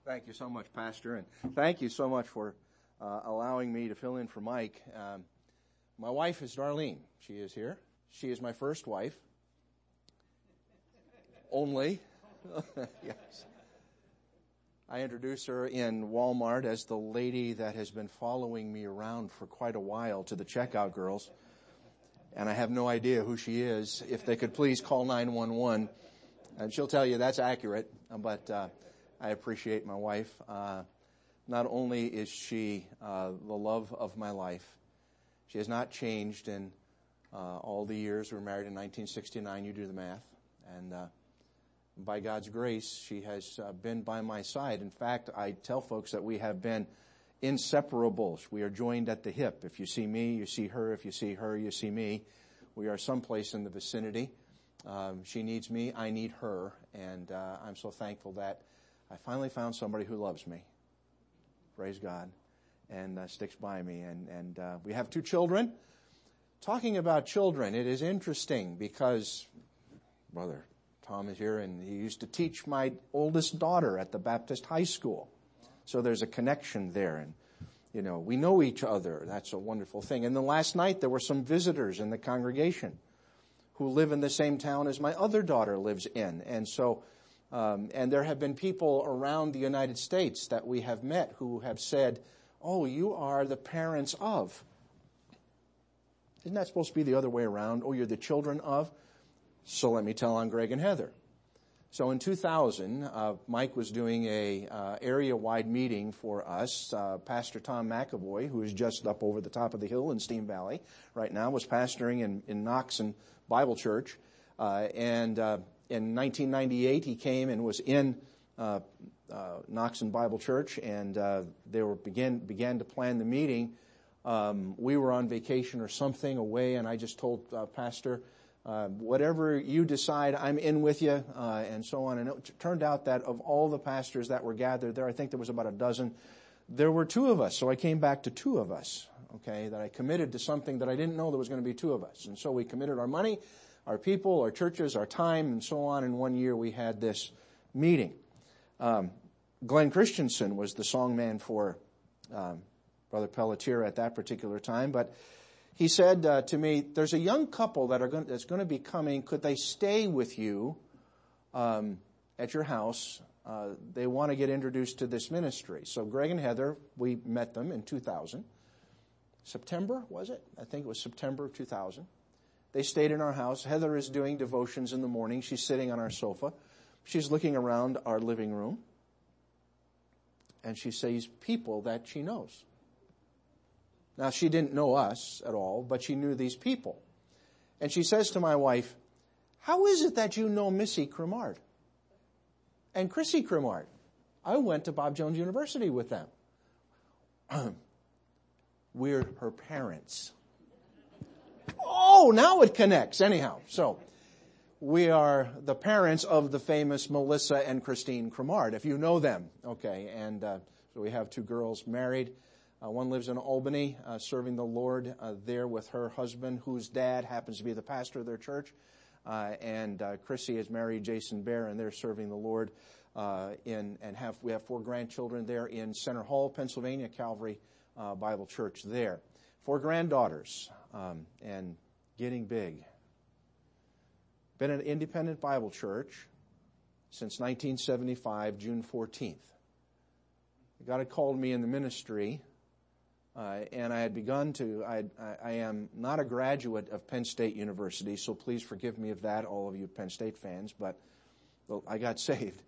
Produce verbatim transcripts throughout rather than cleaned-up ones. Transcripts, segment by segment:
Thank you so much, Pastor, and thank you so much for uh, allowing me to fill in for Mike. Um, my wife is Darlene. She is here. She is my first wife. Only. Yes. I introduced her in Walmart as the lady that has been following me around for quite a while to the checkout girls. And I have no idea who she is. If they could please call nine one one. And she'll tell you that's accurate. But uh, I appreciate my wife. Uh, not only is she uh, the love of my life, she has not changed in uh, all the years. We were married in nineteen sixty-nine. You do the math. And uh, by God's grace, she has uh, been by my side. In fact, I tell folks that we have been inseparable. We are joined at the hip. If you see me, you see her. If you see her, you see me. We are someplace in the vicinity. Um, she needs me. I need her. And uh, I'm so thankful that I finally found somebody who loves me. Praise God. And uh, sticks by me. And, and uh, we have two children. Talking about children, it is interesting because, brother, Tom is here, and he used to teach my oldest daughter at the Baptist High School. So there's a connection there, and, you know, we know each other. That's a wonderful thing. And then last night there were some visitors in the congregation who live in the same town as my other daughter lives in. And so, um, and there have been people around the United States that we have met who have said, oh, you are the parents of. Isn't that supposed to be the other way around? Oh, you're the children of? So let me tell on Greg and Heather. So in two thousand, uh, Mike was doing a uh, area-wide meeting for us. Uh, Pastor Tom McAvoy, who is just up over the top of the hill in Steam Valley right now, was pastoring in, in Knoxon Bible Church. Uh, and uh, in nineteen ninety-eight, he came and was in uh, uh, Knoxon Bible Church, and uh, they were began began to plan the meeting. Um, we were on vacation or something away, and I just told uh, Pastor, Uh, whatever you decide, I'm in with you, uh, and so on. And it turned out that of all the pastors that were gathered there, I think there was about a dozen, there were two of us. So I came back to two of us, okay, that I committed to something that I didn't know there was going to be two of us. And so we committed our money, our people, our churches, our time, and so on. In one year, we had this meeting. Um, Glenn Christensen was the songman for um, Brother Pelletier at that particular time, but he said uh, to me, there's a young couple that are going, that's going to be coming. Could they stay with you um, at your house? Uh, they want to get introduced to this ministry. So Greg and Heather, we met them in two thousand. September, was it? I think it was September of two thousand. They stayed in our house. Heather is doing devotions in the morning. She's sitting on our sofa. She's looking around our living room. And she sees people that she knows. Now, she didn't know us at all, but she knew these people. And she says to my wife, how is it that you know Missy Cremard and Chrissy Cremard? I went to Bob Jones University with them. We're her parents. Oh, now it connects. Anyhow, so we are the parents of the famous Melissa and Christine Cremard, if you know them. Okay, and uh, so we have two girls married. Uh, one lives in Albany, uh, serving the Lord uh, there with her husband, whose dad happens to be the pastor of their church. Uh, and uh, Chrissy has married Jason Bear, and they're serving the Lord uh, in and have we have four grandchildren there in Center Hall, Pennsylvania, Calvary uh, Bible Church there. Four granddaughters um, and getting big. Been an independent Bible church since nineteen seventy-five, June fourteenth. God had called me in the ministry. Uh, and I had begun to, I, I, I am not a graduate of Penn State University, so please forgive me of that, all of you Penn State fans, but well, I got saved.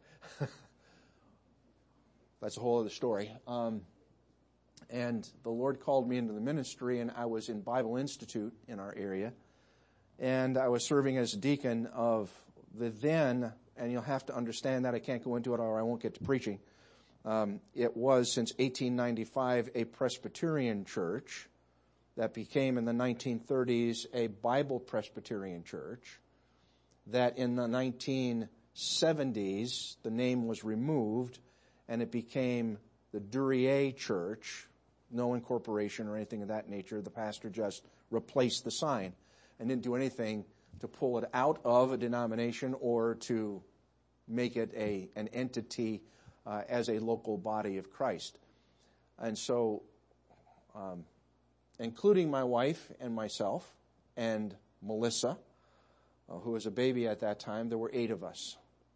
That's a whole other story. Um, and the Lord called me into the ministry, and I was in Bible Institute in our area, and I was serving as deacon of the then, and you'll have to understand that, I can't go into it or I won't get to preaching. Um, it was, since eighteen ninety-five, a Presbyterian church that became in the nineteen thirties a Bible Presbyterian church, that in the nineteen seventies the name was removed and it became the Duryea Church, no incorporation or anything of that nature. The pastor just replaced the sign and didn't do anything to pull it out of a denomination or to make it a an entity uh, as a local body of Christ. And so, um, including my wife and myself and Melissa, uh, who was a baby at that time, there were eight of us.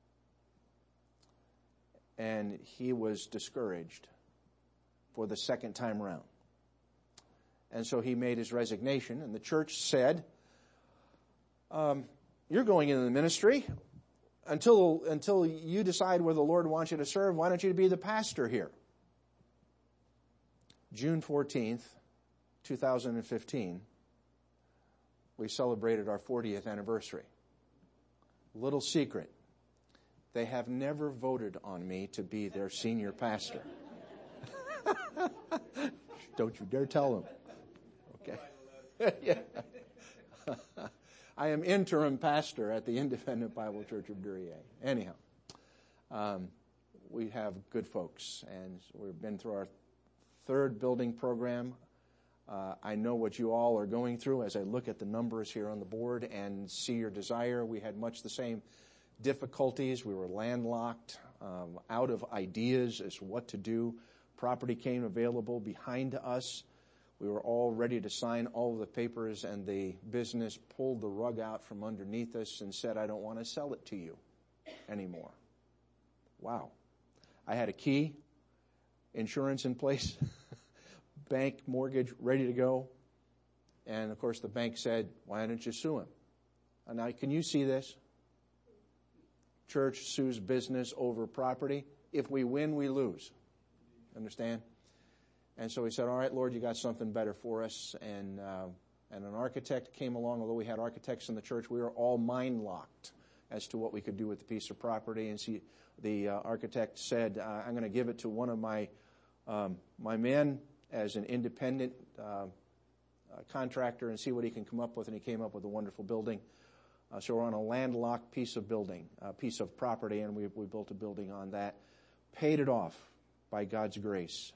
And he was discouraged for the second time around. And so he made his resignation, and the church said, um, you're going into the ministry until until you decide where the Lord wants you to serve. Why don't you be the pastor here? June fourteenth, twenty fifteen, we celebrated our fortieth anniversary. Little secret, they have never voted on me to be their senior pastor. Don't you dare tell them. Okay. Yeah. I am interim pastor at the Independent Bible Church of Duryea. Anyhow, um, we have good folks, and we've been through our third building program. Uh, I know what you all are going through as I look at the numbers here on the board and see your desire. We had much the same difficulties. We were landlocked, um, out of ideas as to what to do. Property came available behind us. We were all ready to sign all of the papers, and the business pulled the rug out from underneath us and said, I don't want to sell it to you anymore. Wow. I had a key, insurance in place, bank mortgage ready to go. And, of course, the bank said, why don't you sue him? And now, can you see this? Church sues business over property. If we win, we lose. Understand? And so we said, all right, Lord, you got something better for us. And uh, and an architect came along. Although we had architects in the church, we were all mind-locked as to what we could do with the piece of property. And see, the uh, architect said, uh, I'm going to give it to one of my um, my men as an independent uh, uh, contractor and see what he can come up with. And he came up with a wonderful building. Uh, so we're on a landlocked piece of building, a piece of property, and we we built a building on that. Paid it off by God's grace.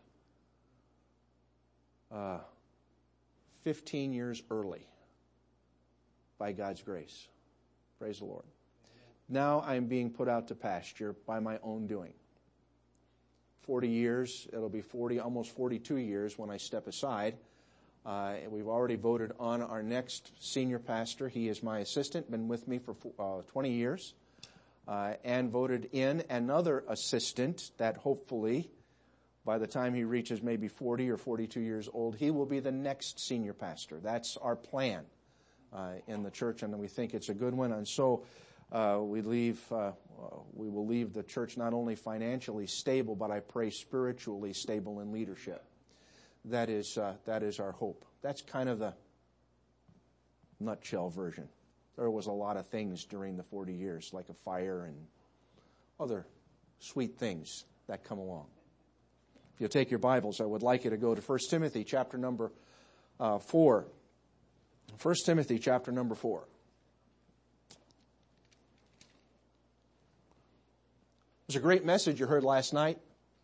Uh, fifteen years early by God's grace. Praise the Lord. Now I'm being put out to pasture by my own doing. forty years, it'll be forty, almost forty-two years when I step aside. Uh, we've already voted on our next senior pastor. He is my assistant, been with me for uh, twenty years, uh, and voted in another assistant that hopefully by the time he reaches maybe forty or forty-two years old, he will be the next senior pastor. That's our plan uh, in the church, and we think it's a good one. And so uh, we leave, uh, we will leave the church not only financially stable, but I pray spiritually stable in leadership. That is uh, that is our hope. That's kind of the nutshell version. There was a lot of things during the forty years, like a fire and other sweet things that come along. If you'll take your Bibles, I would like you to go to First Timothy chapter number uh, four. First Timothy chapter number four. It was a great message you heard last night.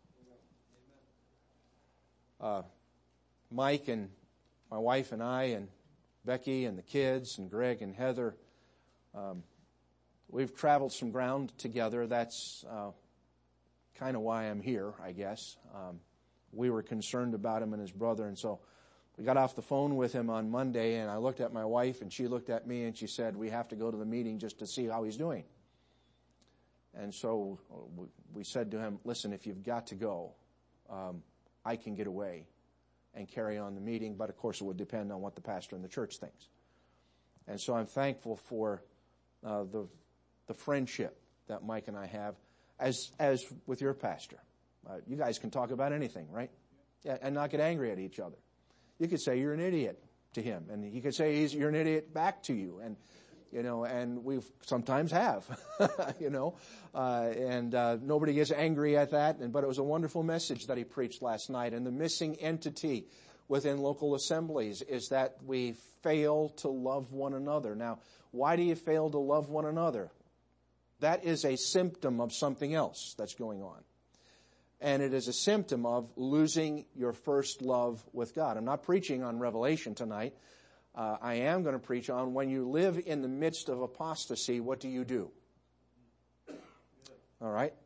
Uh, Mike and my wife and I and Becky and the kids and Greg and Heather, um, we've traveled some ground together. That's uh, kind of why I'm here, I guess. Um, we were concerned about him and his brother, and so we got off the phone with him on Monday, and I looked at my wife, and she looked at me, and she said, we have to go to the meeting just to see how he's doing. And so we said to him, listen, if you've got to go, um, I can get away and carry on the meeting, but of course it would depend on what the pastor and the church thinks. And so I'm thankful for uh, the the friendship that Mike and I have, as as with your pastor. Uh, you guys can talk about anything, right? Yeah, and not get angry at each other. You could say you're an idiot to him, and he could say he's, you're an idiot back to you, and you know, and we sometimes have, you know, uh, and uh, nobody gets angry at that. And but it was a wonderful message that he preached last night. And the missing entity within local assemblies is that we fail to love one another. Now, why do you fail to love one another? That is a symptom of something else that's going on. And it is a symptom of losing your first love with God. I'm not preaching on Revelation tonight. Uh, I am going to preach on when you live in the midst of apostasy, what do you do? All right?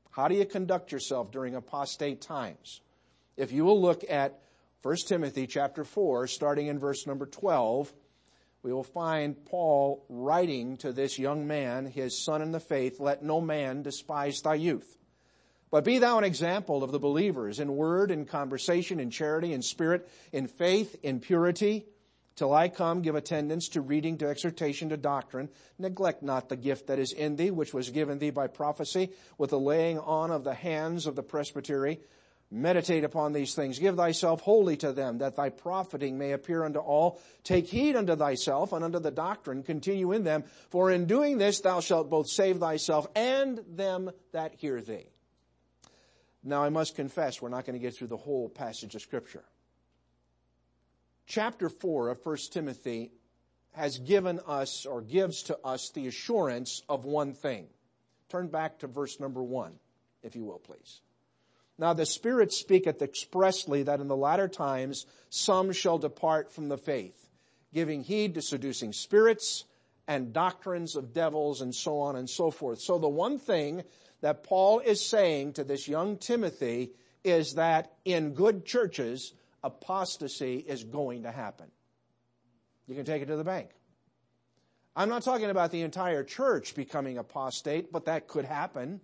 How do you conduct yourself during apostate times? If you will look at First Timothy chapter four, starting in verse number twelve, we will find Paul writing to this young man, his son in the faith, "Let no man despise thy youth. But be thou an example of the believers in word, in conversation, in charity, in spirit, in faith, in purity. Till I come, give attendance to reading, to exhortation, to doctrine. Neglect not the gift that is in thee, which was given thee by prophecy, with the laying on of the hands of the presbytery. Meditate upon these things. Give thyself wholly to them, that thy profiting may appear unto all. Take heed unto thyself and unto the doctrine. Continue in them. For in doing this thou shalt both save thyself and them that hear thee." Now, I must confess, we're not going to get through the whole passage of Scripture. Chapter four of First Timothy has given us, or gives to us, the assurance of one thing. Turn back to verse number one, if you will, please. "Now the Spirit speaketh expressly that in the latter times some shall depart from the faith, giving heed to seducing spirits and doctrines of devils," and so on and so forth. So the one thing that Paul is saying to this young Timothy is that in good churches, apostasy is going to happen. You can take it to the bank. I'm not talking about the entire church becoming apostate, but that could happen.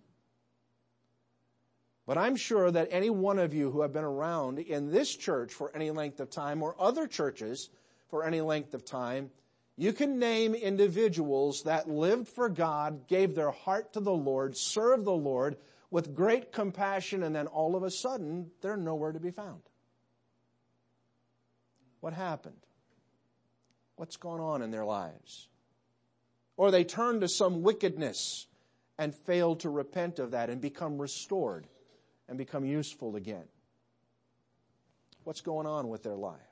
But I'm sure that any one of you who have been around in this church for any length of time, or other churches for any length of time, you can name individuals that lived for God, gave their heart to the Lord, served the Lord with great compassion, and then all of a sudden, they're nowhere to be found. What happened? What's going on in their lives? Or they turn to some wickedness and fail to repent of that and become restored and become useful again. What's going on with their life?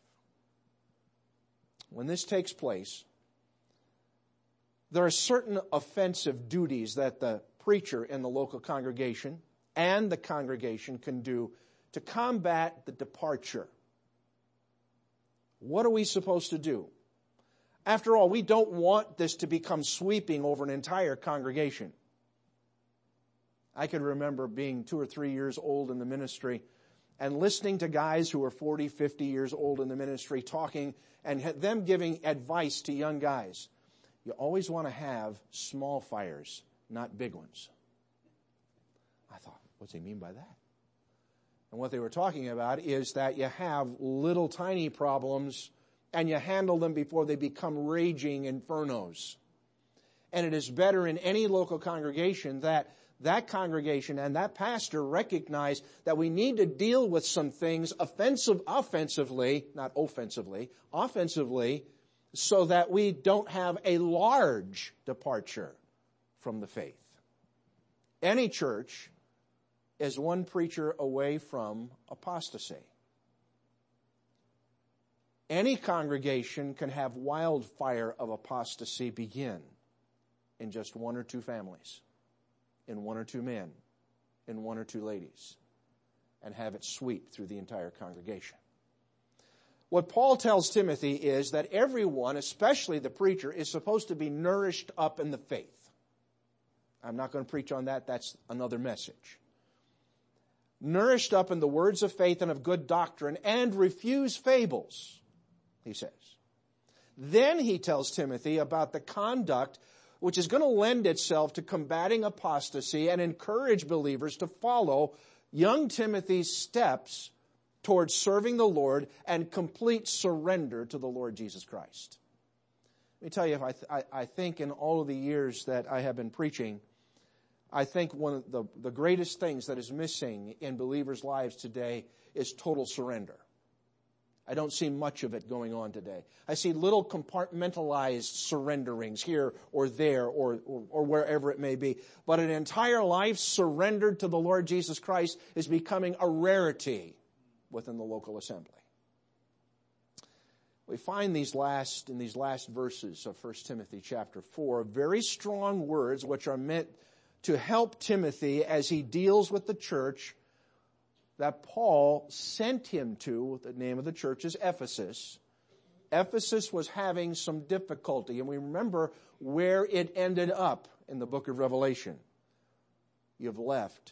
When this takes place, there are certain offensive duties that the preacher in the local congregation and the congregation can do to combat the departure. What are we supposed to do? After all, we don't want this to become sweeping over an entire congregation. I can remember being two or three years old in the ministry and listening to guys who were forty, fifty years old in the ministry talking and them giving advice to young guys. You always want to have small fires, not big ones. I thought, what's he mean by that? And what they were talking about is that you have little tiny problems and you handle them before they become raging infernos. And it is better in any local congregation that that congregation and that pastor recognize that we need to deal with some things offensive, offensively, not offensively, offensively, so that we don't have a large departure from the faith. Any church is one preacher away from apostasy. Any congregation can have wildfire of apostasy begin in just one or two families, in one or two men, in one or two ladies, and have it sweep through the entire congregation. What Paul tells Timothy is that everyone, especially the preacher, is supposed to be nourished up in the faith. I'm not going to preach on that. That's another message. Nourished up in the words of faith and of good doctrine, and refuse fables, he says. Then he tells Timothy about the conduct which is going to lend itself to combating apostasy and encourage believers to follow young Timothy's steps towards serving the Lord and complete surrender to the Lord Jesus Christ. Let me tell you, if I, th- I, I think in all of the years that I have been preaching, I think one of the, the greatest things that is missing in believers' lives today is total surrender. I don't see much of it going on today. I see little compartmentalized surrenderings here or there or, or, or wherever it may be. But an entire life surrendered to the Lord Jesus Christ is becoming a rarity within the local assembly. We find these last, in these last verses of First Timothy chapter four, very strong words which are meant to help Timothy as he deals with the church that Paul sent him to. The name of the church is Ephesus. Ephesus was having some difficulty, and we remember where it ended up in the book of Revelation. You've left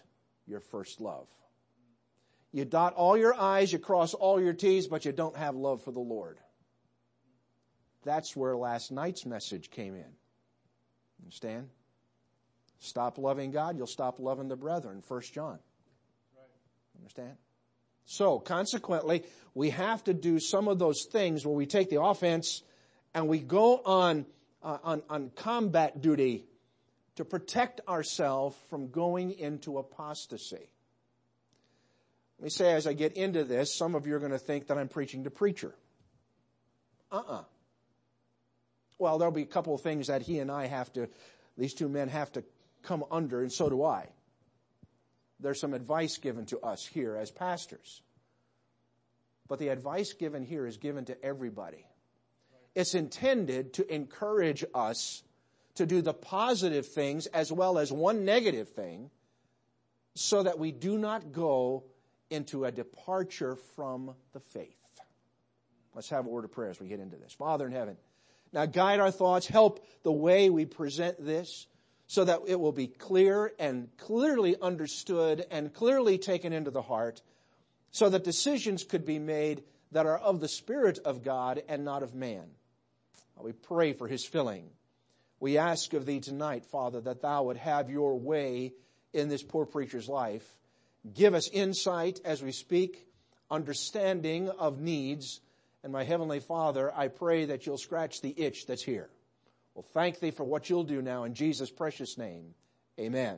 your first love. You dot all your I's, you cross all your T's, but you don't have love for the Lord. That's where last night's message came in. Understand? Stop loving God, you'll stop loving the brethren. First John. Understand? So, consequently, we have to do some of those things where we take the offense and we go on, uh, on, on combat duty to protect ourselves from going into apostasy. Let me say, as I get into this, some of you are going to think that I'm preaching to preacher. Uh-uh. Well, there'll be a couple of things that he and I have to, these two men have to come under, and so do I. There's some advice given to us here as pastors. But the advice given here is given to everybody. It's intended to encourage us to do the positive things as well as one negative thing so that we do not go into a departure from the faith. Let's have a word of prayer as we get into this. Father in heaven, now guide our thoughts, help the way we present this so that it will be clear and clearly understood and clearly taken into the heart so that decisions could be made that are of the Spirit of God and not of man. We pray for His filling. We ask of Thee tonight, Father, that Thou would have Your way in this poor preacher's life. Give us insight as we speak, understanding of needs. And my Heavenly Father, I pray that You'll scratch the itch that's here. Well, thank Thee for what You'll do now in Jesus' precious name. Amen.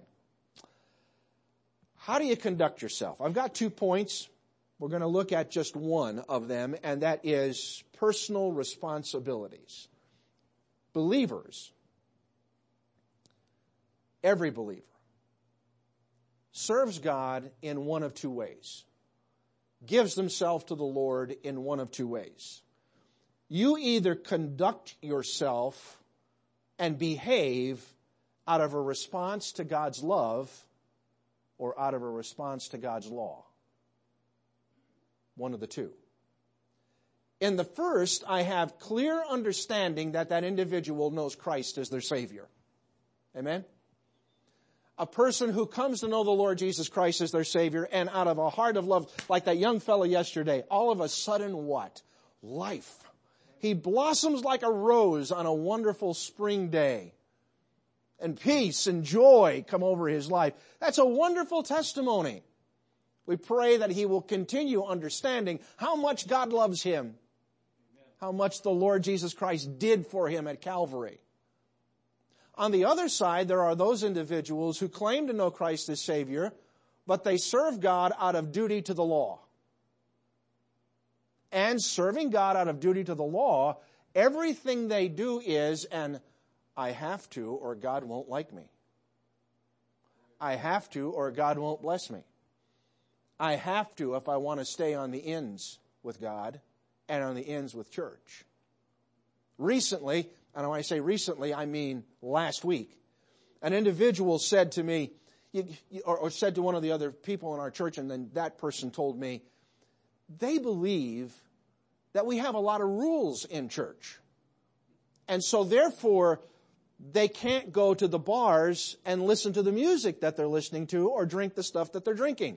How do you conduct yourself? I've got two points. We're going to look at just one of them, and that is personal responsibilities. Believers, every believer, serves God in one of two ways. Gives themselves to the Lord in one of two ways. You either conduct yourself and behave out of a response to God's love or out of a response to God's law. One of the two. In the first, I have clear understanding that that individual knows Christ as their Savior. Amen? A person who comes to know the Lord Jesus Christ as their Savior and out of a heart of love, like that young fellow yesterday, all of a sudden what? Life. He blossoms like a rose on a wonderful spring day. And peace and joy come over his life. That's a wonderful testimony. We pray that he will continue understanding how much God loves him. How much the Lord Jesus Christ did for him at Calvary. On the other side, there are those individuals who claim to know Christ as Savior, but they serve God out of duty to the law. And serving God out of duty to the law, everything they do is, and I have to or God won't like me. I have to or God won't bless me. I have to if I want to stay on the ends with God and on the ends with church. Recently, and when I say recently, I mean last week, an individual said to me, or, or said to one of the other people in our church, and then that person told me, they believe that we have a lot of rules in church. And so therefore, they can't go to the bars and listen to the music that they're listening to or drink the stuff that they're drinking.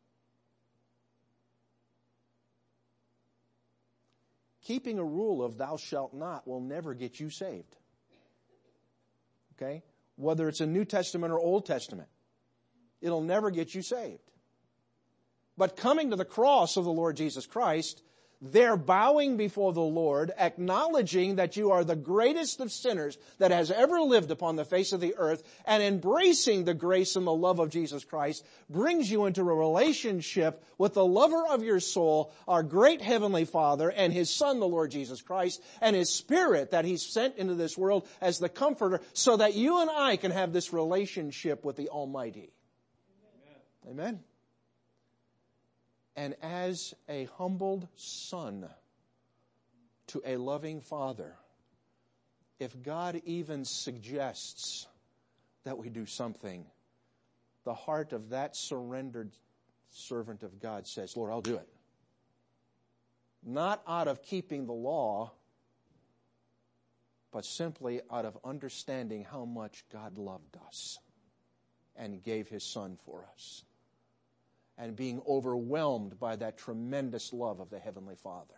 Keeping a rule of thou shalt not will never get you saved. Okay? Whether it's a New Testament or Old Testament, it'll never get you saved. But coming to the cross of the Lord Jesus Christ, they're bowing before the Lord, acknowledging that you are the greatest of sinners that has ever lived upon the face of the earth, and embracing the grace and the love of Jesus Christ brings you into a relationship with the lover of your soul, our great Heavenly Father, and His Son, the Lord Jesus Christ, and His Spirit that He's sent into this world as the Comforter, so that you and I can have this relationship with the Almighty. Amen. Amen. And as a humbled son to a loving father, if God even suggests that we do something, the heart of that surrendered servant of God says, Lord, I'll do it. Not out of keeping the law, but simply out of understanding how much God loved us and gave His Son for us. and being overwhelmed by that tremendous love of the Heavenly Father.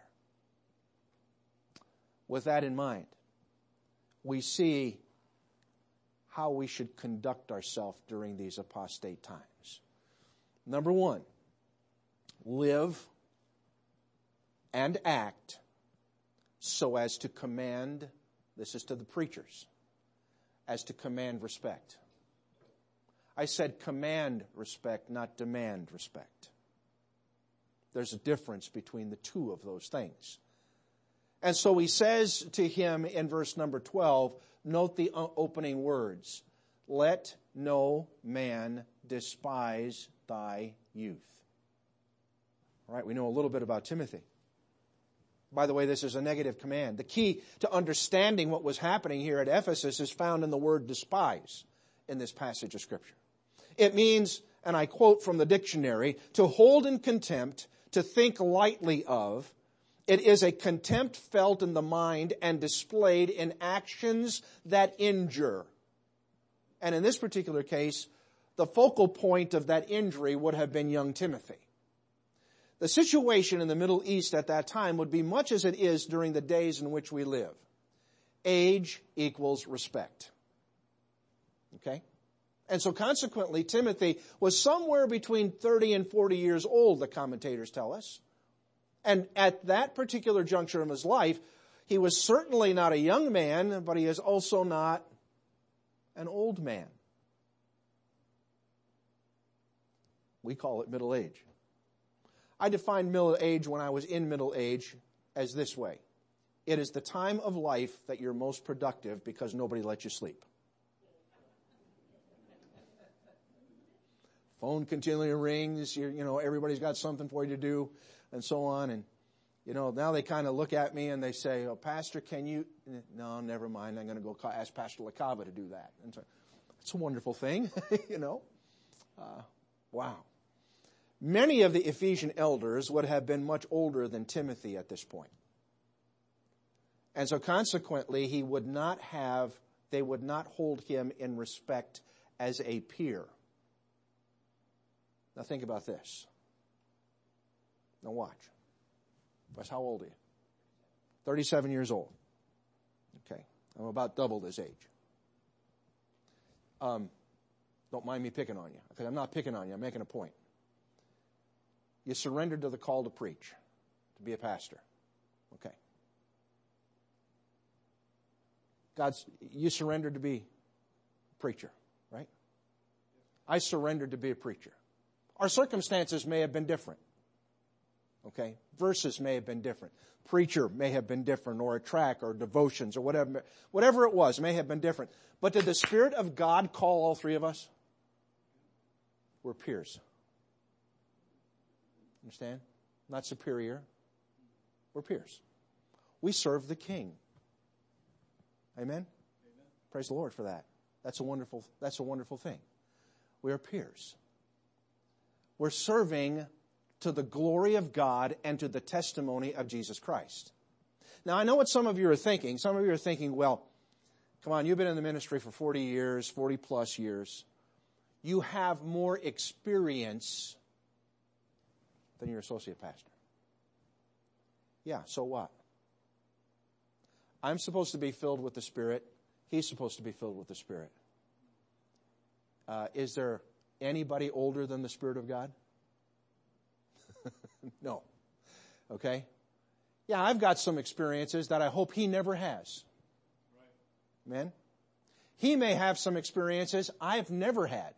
With that in mind, we see how we should conduct ourselves during these apostate times. Number one, live and act so as to command, this is to the preachers, as to command respect. I said command respect, not demand respect. There's a difference between the two of those things. And so he says to him in verse number twelve, note the opening words, let no man despise thy youth. All right, we know a little bit about Timothy. By the way, this is a negative command. The key to understanding what was happening here at Ephesus is found in the word despise in this passage of Scripture. It means, and I quote from the dictionary, to hold in contempt, to think lightly of. It is a contempt felt in the mind and displayed in actions that injure. And in this particular case, the focal point of that injury would have been young Timothy. The situation in the Middle East at that time would be much as it is during the days in which we live. Age equals respect. Okay? And so consequently, Timothy was somewhere between thirty and forty years old, the commentators tell us. And at that particular juncture of his life, he was certainly not a young man, but he is also not an old man. We call it middle age. I defined middle age when I was in middle age as this way. It is the time of life that you're most productive because nobody lets you sleep. Phone continually rings, you're, you know, everybody's got something for you to do, and so on. And, you know, now they kind of look at me and they say, oh, Pastor, can you? No, never mind. I'm going to go ask Pastor LaCava to do that. And so, it's a wonderful thing, you know. Uh, wow. Many of the Ephesian elders would have been much older than Timothy at this point. And so consequently, he would not have, they would not hold him in respect as a peer. Now think about this. Now watch. Wes, how old are you? thirty-seven years old. Okay. I'm about double this age. Um, don't mind me picking on you, because I'm not picking on you. I'm making a point. You surrendered to the call to preach, to be a pastor. Okay. God's, you surrendered to be a preacher, right? I surrendered to be a preacher. Our circumstances may have been different. Okay? Verses may have been different. Preacher may have been different, or a track, or devotions, or whatever. Whatever it was may have been different. But did the Spirit of God call all three of us? We're peers. Understand? Not superior. We're peers. We serve the King. Amen? Amen? Praise the Lord for that. That's a wonderful, that's a wonderful thing. We are peers. We're serving to the glory of God and to the testimony of Jesus Christ. Now, I know what some of you are thinking. Some of you are thinking, well, come on, you've been in the ministry for forty years, forty plus years. You have more experience than your associate pastor. Yeah, so what? I'm supposed to be filled with the Spirit. He's supposed to be filled with the Spirit. Uh, is there anybody older than the Spirit of God? No. Okay? Yeah, I've got some experiences that I hope he never has. Right. Amen? He may have some experiences I've never had.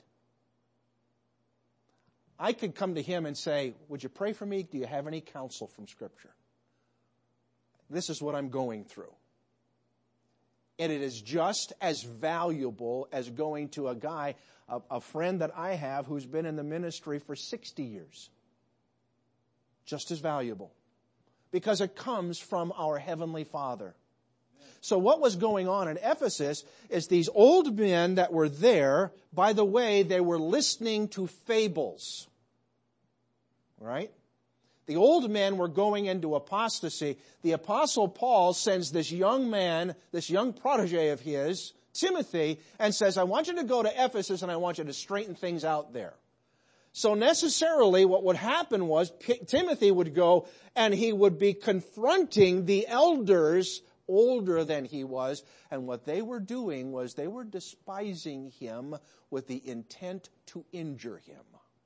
I could come to him and say, would you pray for me? Do you have any counsel from Scripture? This is what I'm going through. And it is just as valuable as going to a guy, a, a friend that I have who's been in the ministry for sixty years. Just as valuable. Because it comes from our Heavenly Father. So what was going on in Ephesus is these old men that were there, by the way, they were listening to fables. Right? The old men were going into apostasy. The Apostle Paul sends this young man, this young protege of his, Timothy, and says, I want you to go to Ephesus and I want you to straighten things out there. So necessarily what would happen was P- Timothy would go and he would be confronting the elders older than he was. And what they were doing was they were despising him with the intent to injure him.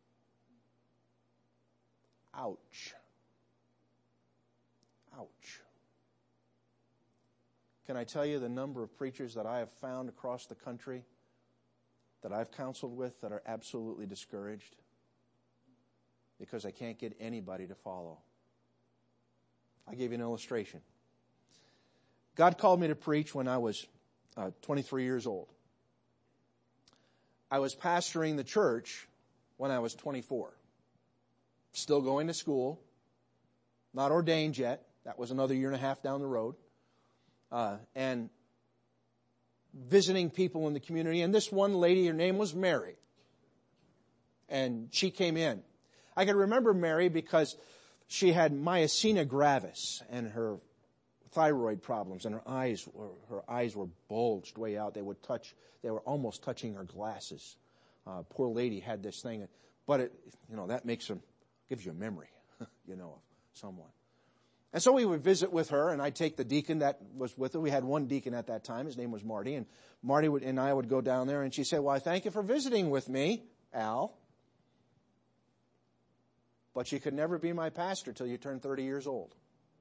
Ouch. Ouch. Can I tell you the number of preachers that I have found across the country that I've counseled with that are absolutely discouraged because I can't get anybody to follow? I'll give you an illustration. God called me to preach when I was uh, twenty-three years old. I was pastoring the church when I was twenty-four. Still going to school. Not ordained yet. That was another year and a half down the road. Uh, and visiting people in the community. And this one lady, her name was Mary. And she came in. I can remember Mary because she had myasthenia gravis and her thyroid problems, and her eyes were, her eyes were bulged way out. They would touch, they were almost touching her glasses. Uh, poor lady had this thing, but it, you know, that makes them, gives you a memory, you know, of someone. And so we would visit with her, and I'd take the deacon that was with her. We had one deacon at that time. His name was Marty, and Marty would, and I would go down there, and she'd say, "Well, I thank you for visiting with me, Al. But you could never be my pastor till you turn thirty years old."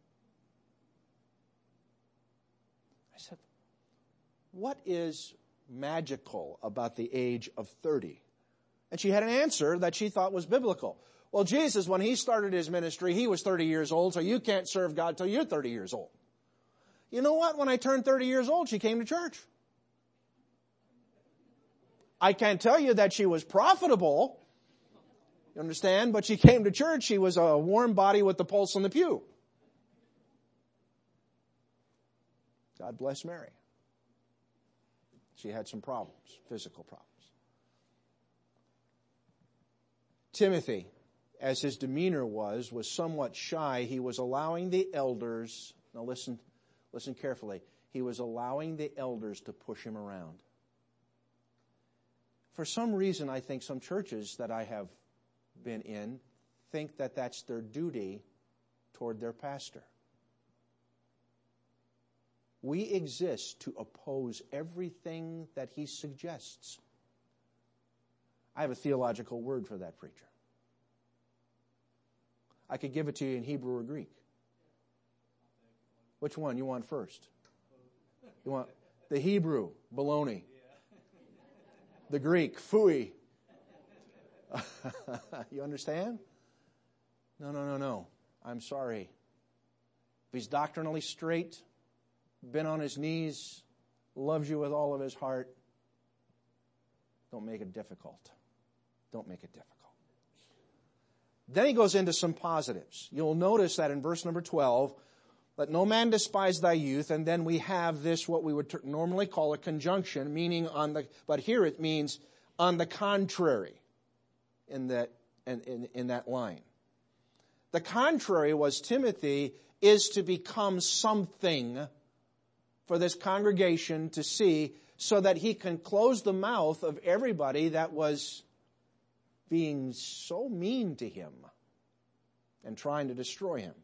I said, "What is magical about the age of thirty?" And she had an answer that she thought was biblical. Well, Jesus, when he started his ministry, he was thirty years old, so you can't serve God till you're thirty years old. You know what? When I turned thirty years old, she came to church. I can't tell you that she was profitable, you understand? But she came to church. She was a warm body with the pulse on the pew. God bless Mary. She had some problems, physical problems. Timothy, as his demeanor was, was somewhat shy. He was allowing the elders, now listen, listen carefully, he was allowing the elders to push him around. For some reason, I think some churches that I have been in think that that's their duty toward their pastor. We exist to oppose everything that he suggests. I have a theological word for that, preacher. I could give it to you in Hebrew or Greek. Which one you want first? You want the Hebrew, baloney. The Greek, phooey. You understand? No, no, no, no. I'm sorry. If he's doctrinally straight, been on his knees, loves you with all of his heart, don't make it difficult. Don't make it difficult. Then he goes into some positives. You'll notice that in verse number twelve, let no man despise thy youth, and then we have this, what we would normally call a conjunction, meaning on the, but here it means on the contrary in that, in, in, in that line. The contrary was Timothy is to become something for this congregation to see so that he can close the mouth of everybody that was being so mean to him and trying to destroy him.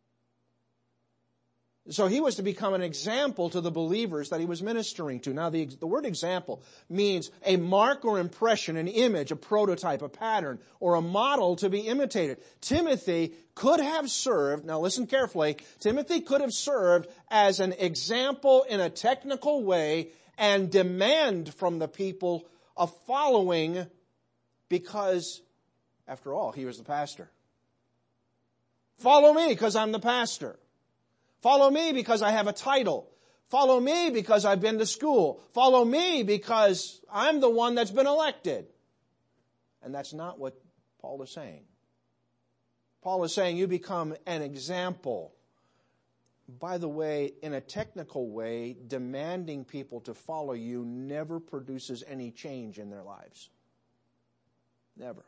So he was to become an example to the believers that he was ministering to. Now, the, the word example means a mark or impression, an image, a prototype, a pattern, or a model to be imitated. Timothy could have served, now listen carefully, Timothy could have served as an example in a technical way and demand from the people a following because, after all, he was the pastor. Follow me because I'm the pastor. Follow me because I have a title. Follow me because I've been to school. Follow me because I'm the one that's been elected. And that's not what Paul is saying. Paul is saying you become an example. By the way, in a technical way, demanding people to follow you never produces any change in their lives. Never.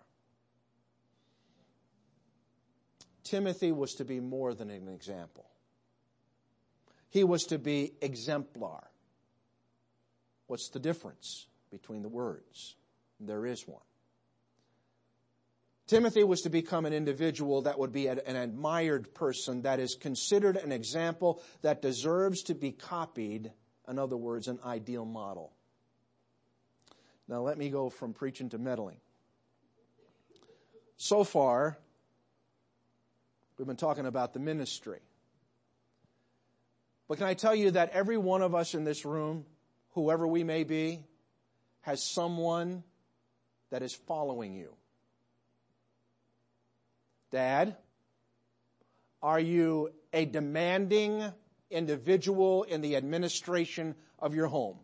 Timothy was to be more than an example. He was to be exemplar. What's the difference between the words? There is one. Timothy was to become an individual that would be an admired person, that is considered an example that deserves to be copied. In other words, an ideal model. Now let me go from preaching to meddling. So far, we've been talking about the ministry. But can I tell you that every one of us in this room, whoever we may be, has someone that is following you. Dad, are you a demanding individual in the administration of your home?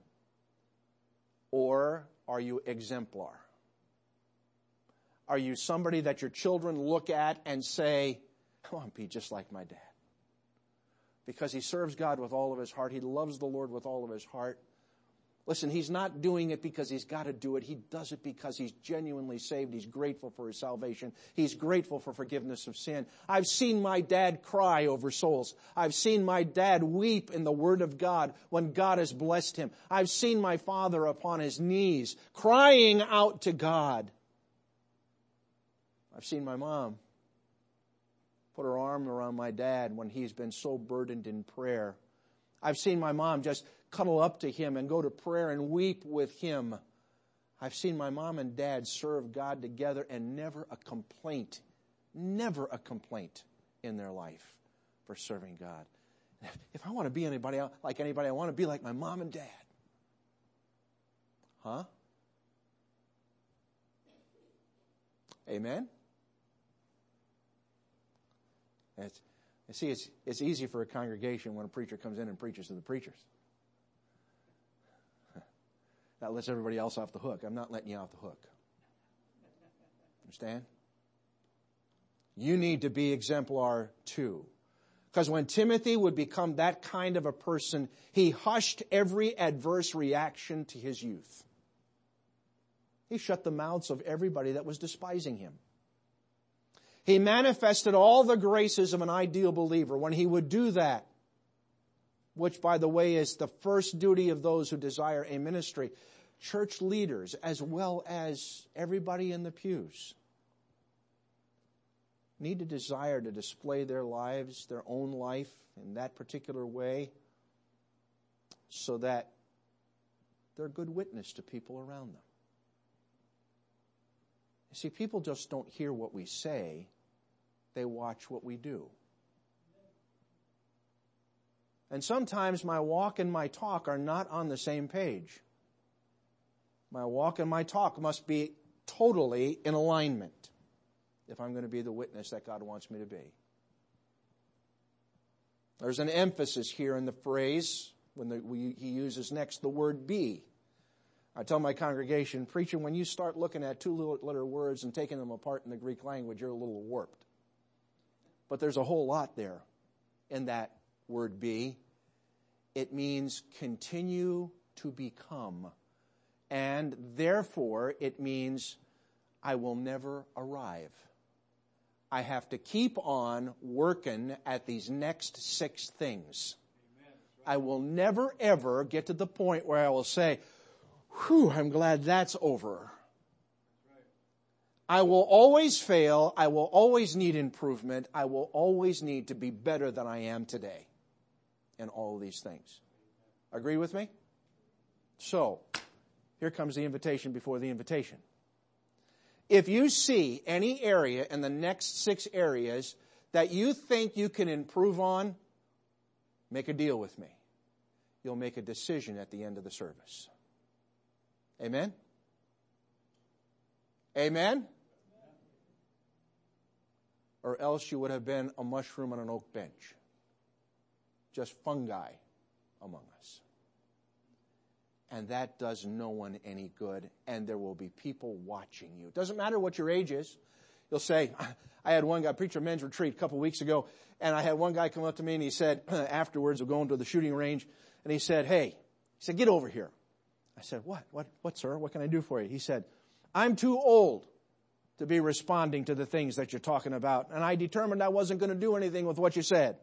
Or are you exemplar? Are you somebody that your children look at and say, I want to be just like my dad? Because he serves God with all of his heart. He loves the Lord with all of his heart. Listen, he's not doing it because he's got to do it. He does it because he's genuinely saved. He's grateful for his salvation. He's grateful for forgiveness of sin. I've seen my dad cry over souls. I've seen my dad weep in the Word of God when God has blessed him. I've seen my father upon his knees crying out to God. I've seen my mom put her arm around my dad when he's been so burdened in prayer. I've seen my mom just cuddle up to him and go to prayer and weep with him. I've seen my mom and dad serve God together and never a complaint, never a complaint in their life for serving God. If I want to be anybody else, like anybody, I want to be like my mom and dad. Huh? Amen? It's, you see, it's, it's easy for a congregation when a preacher comes in and preaches to the preachers. That lets everybody else off the hook. I'm not letting you off the hook. Understand? You need to be exemplar too. Because when Timothy would become that kind of a person, he hushed every adverse reaction to his youth. He shut the mouths of everybody that was despising him. He manifested all the graces of an ideal believer. When he would do that, which, by the way, is the first duty of those who desire a ministry, church leaders as well as everybody in the pews need to desire to display their lives, their own life in that particular way so that they're a good witness to people around them. You see, people just don't hear what we say, they watch what we do. And sometimes my walk and my talk are not on the same page. My walk and my talk must be totally in alignment if I'm going to be the witness that God wants me to be. There's an emphasis here in the phrase when the, we, he uses next the word be. I tell my congregation, preacher, when you start looking at two letter words and taking them apart in the Greek language, you're a little warped. But there's a whole lot there in that word be. It means continue to become. And therefore, it means I will never arrive. I have to keep on working at these next six things. I will never, ever get to the point where I will say, whew, I'm glad that's over. I will always fail. I will always need improvement. I will always need to be better than I am today in all of these things. Agree with me? So, here comes the invitation before the invitation. If you see any area in the next six areas that you think you can improve on, make a deal with me. You'll make a decision at the end of the service. Amen? Amen? Or else you would have been a mushroom on an oak bench. Just fungi among us. And that does no one any good. And there will be people watching you. It doesn't matter what your age is. You'll say, I had one guy preach a men's retreat a couple weeks ago, and I had one guy come up to me and he said, afterwards, we're going to the shooting range, and he said, hey, he said, get over here. I said, what, what, what, sir? What can I do for you? He said, I'm too old to be responding to the things that you're talking about, and I determined I wasn't going to do anything with what you said.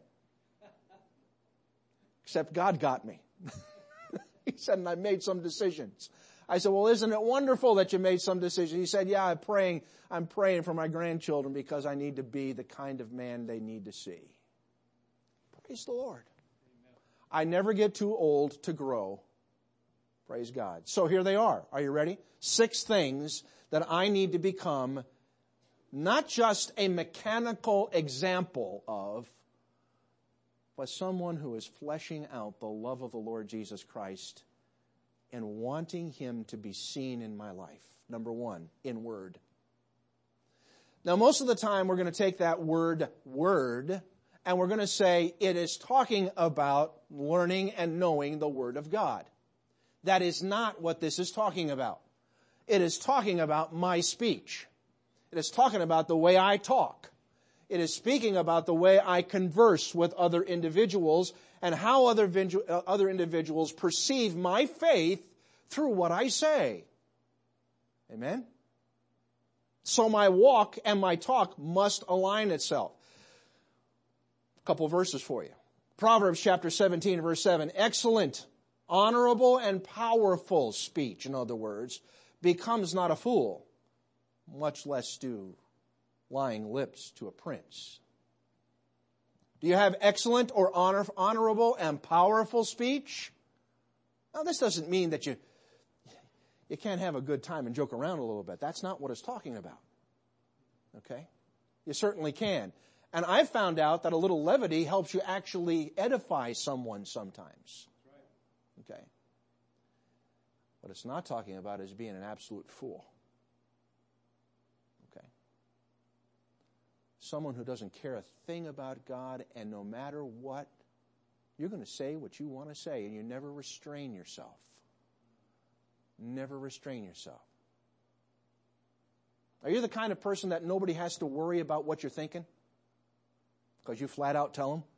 Except God got me. He said, and I made some decisions. I said, well, isn't it wonderful that you made some decision? He said, yeah, I'm praying, I'm praying for my grandchildren because I need to be the kind of man they need to see. Praise the Lord. I never get too old to grow. Praise God. So here they are. Are you ready? Six things that I need to become not just a mechanical example of, but someone who is fleshing out the love of the Lord Jesus Christ and wanting Him to be seen in my life. Number one, in word. Now, most of the time we're going to take that word, word, and we're going to say it is talking about learning and knowing the Word of God. That is not what this is talking about. It is talking about my speech. It is talking about the way I talk. It is speaking about the way I converse with other individuals and how other, uh, other individuals perceive my faith through what I say. Amen? So my walk and my talk must align itself. A couple verses for you. Proverbs chapter seventeen, verse seven. Excellent, honorable, and powerful speech, in other words, becomes not a fool, much less do lying lips to a prince. Do you have excellent or honor, honorable and powerful speech? Now, this doesn't mean that you, you can't have a good time and joke around a little bit. That's not what it's talking about. Okay? You certainly can. And I've found out that a little levity helps you actually edify someone sometimes. Okay? What it's not talking about is being an absolute fool. Okay? Someone who doesn't care a thing about God, and no matter what, you're going to say what you want to say, and you never restrain yourself. Never restrain yourself. Are you the kind of person that nobody has to worry about what you're thinking? Because you flat out tell them?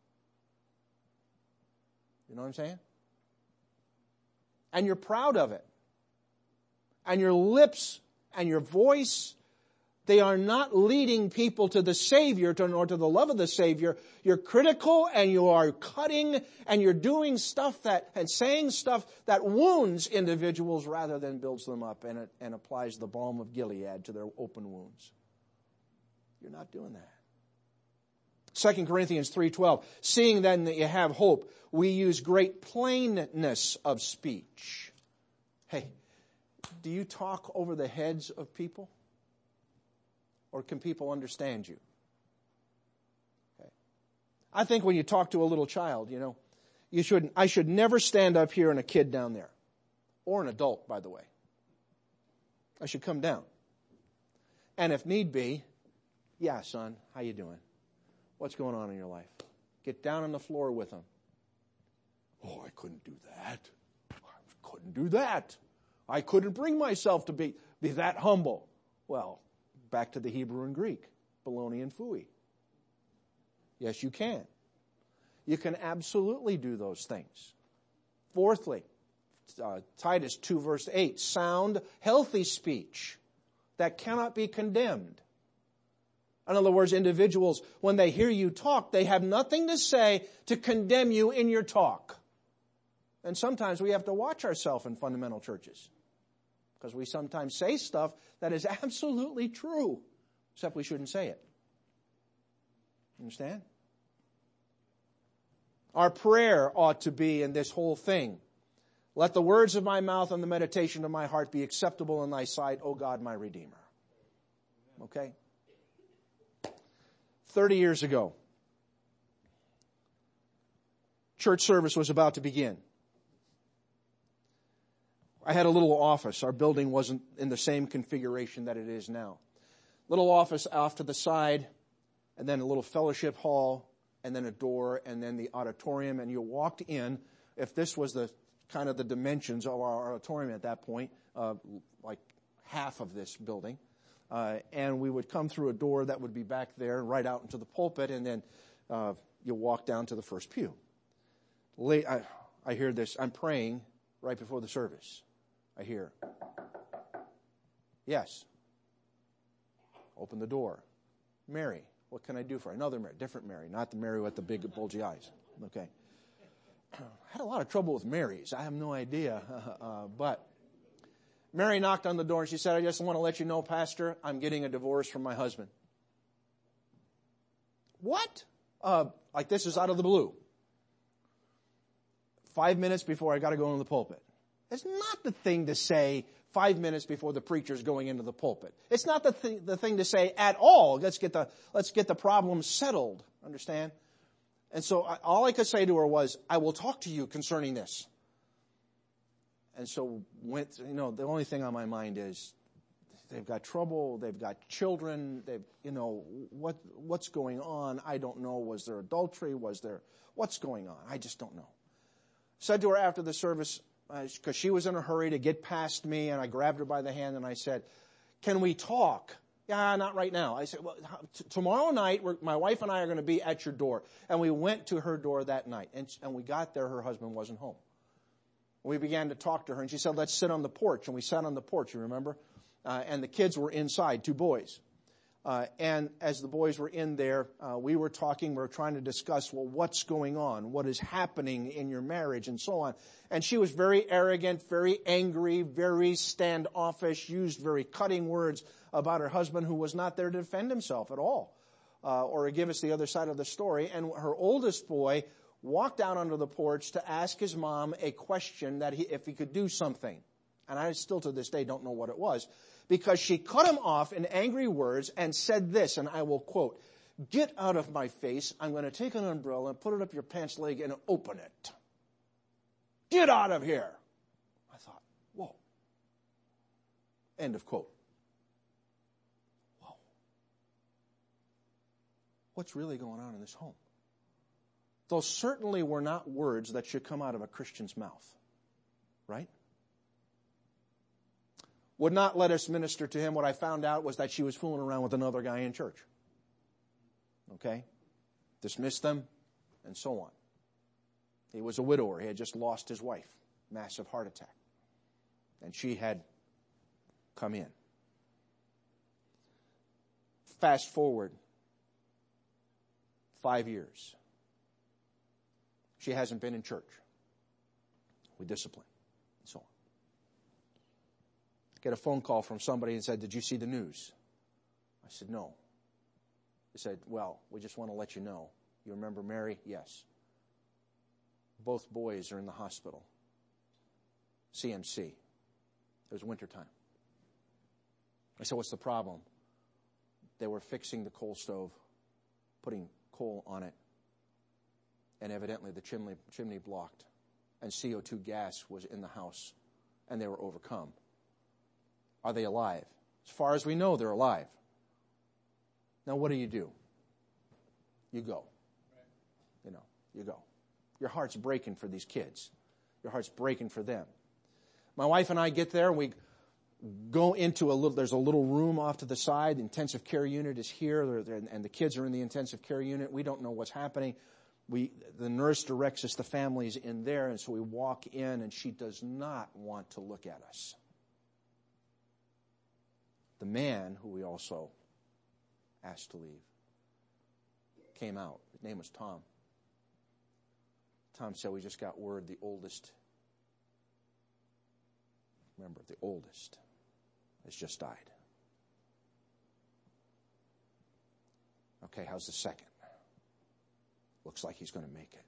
You know what I'm saying? And you're proud of it. And your lips and your voice, they are not leading people to the Savior to, or to the love of the Savior. You're critical and you are cutting and you're doing stuff that and saying stuff that wounds individuals rather than builds them up and, it, and applies the balm of Gilead to their open wounds. You're not doing that. Second Corinthians three twelve, seeing then that you have hope, we use great plainness of speech. Hey, do you talk over the heads of people? Or can people understand you? Okay. I think when you talk to a little child, you know, you shouldn't, I should never stand up here and a kid down there. Or an adult, by the way. I should come down. And if need be, yeah, son, how you doing? What's going on in your life? Get down on the floor with them. Oh, I couldn't do that. I couldn't do that. I couldn't bring myself to be, be that humble. Well, back to the Hebrew and Greek. Baloney and phooey. Yes, you can. You can absolutely do those things. Fourthly, uh, Titus two verse eight, sound, healthy speech that cannot be condemned. In other words, individuals, when they hear you talk, they have nothing to say to condemn you in your talk. And sometimes we have to watch ourselves in fundamental churches. Because we sometimes say stuff that is absolutely true, except we shouldn't say it. Understand? Our prayer ought to be in this whole thing. Let the words of my mouth and the meditation of my heart be acceptable in thy sight, O God, my Redeemer. Okay? Thirty years ago, church service was about to begin. I had a little office. Our building wasn't in the same configuration that it is now. Little office off to the side, and then a little fellowship hall, and then a door, and then the auditorium. And you walked in, if this was the kind of the dimensions of our auditorium at that point, uh, like half of this building. Uh, and we would come through a door that would be back there, right out into the pulpit, and then uh, you walk down to the first pew. Late, I, I hear this. I'm praying right before the service. I hear, yes. Open the door. Mary, what can I do for her? Another Mary, different Mary, not the Mary with the big bulgy eyes. Okay. I had a lot of trouble with Marys. I have no idea. Uh, but Mary knocked on the door and she said, I just want to let you know, Pastor, I'm getting a divorce from my husband. What? Uh, like this is out of the blue. Five minutes before I got to go into the pulpit. It's not the thing to say five minutes before the preacher's going into the pulpit. It's not the, th- the thing to say at all. Let's get the, let's get the problem settled. Understand? And so I, all I could say to her was, I will talk to you concerning this. And so went, you know, the only thing on my mind is they've got trouble, they've got children, they've, you know, what, what's going on? I don't know. Was there adultery? Was there, what's going on? I just don't know. Said to her after the service, because uh, she was in a hurry to get past me, and I grabbed her by the hand and I said, can we talk? Yeah, not right now. I said, well, t- tomorrow night, we're, my wife and I are going to be at your door. And we went to her door that night, and, and we got there, her husband wasn't home. We began to talk to her, and she said, let's sit on the porch. And we sat on the porch, you remember? Uh, and the kids were inside, two boys. Uh, and as the boys were in there, uh, we were talking, we were trying to discuss, well, what's going on? What is happening in your marriage and so on? And she was very arrogant, very angry, very standoffish, used very cutting words about her husband who was not there to defend himself at all, uh, or to give us the other side of the story. And her oldest boy walked out onto the porch to ask his mom a question that he, if he could do something. And I still to this day don't know what it was. Because she cut him off in angry words and said this, and I will quote, get out of my face. I'm going to take an umbrella and put it up your pants leg and open it. Get out of here. I thought, whoa. End of quote. Whoa. What's really going on in this home? Those certainly were not words that should come out of a Christian's mouth. Right? Would not let us minister to him. What I found out was that she was fooling around with another guy in church. Okay? Dismissed them, and so on. He was a widower. He had just lost his wife. Massive heart attack. And she had come in. Fast forward five years. She hasn't been in church. We discipline, and so on. Get a phone call from somebody and said, did you see the news? I said, no. They said, well, we just want to let you know. You remember Mary? Yes. Both boys are in the hospital. C M C. It was wintertime. I said, what's the problem? They were fixing the coal stove, putting coal on it, and evidently the chimney, chimney blocked, and C O two gas was in the house, and they were overcome. Are they alive? As far as we know, they're alive. Now, what do you do? You go. You know, you go. Your heart's breaking for these kids. Your heart's breaking for them. My wife and I get there, and we go into a little, there's a little room off to the side. The intensive care unit is here, and the kids are in the intensive care unit. We don't know what's happening. We, the nurse directs us, the family's in there, and so we walk in, and she does not want to look at us. The man, who we also asked to leave, came out. His name was Tom. Tom said, we just got word the oldest, remember, the oldest has just died. Okay, how's the second? Looks like he's going to make it.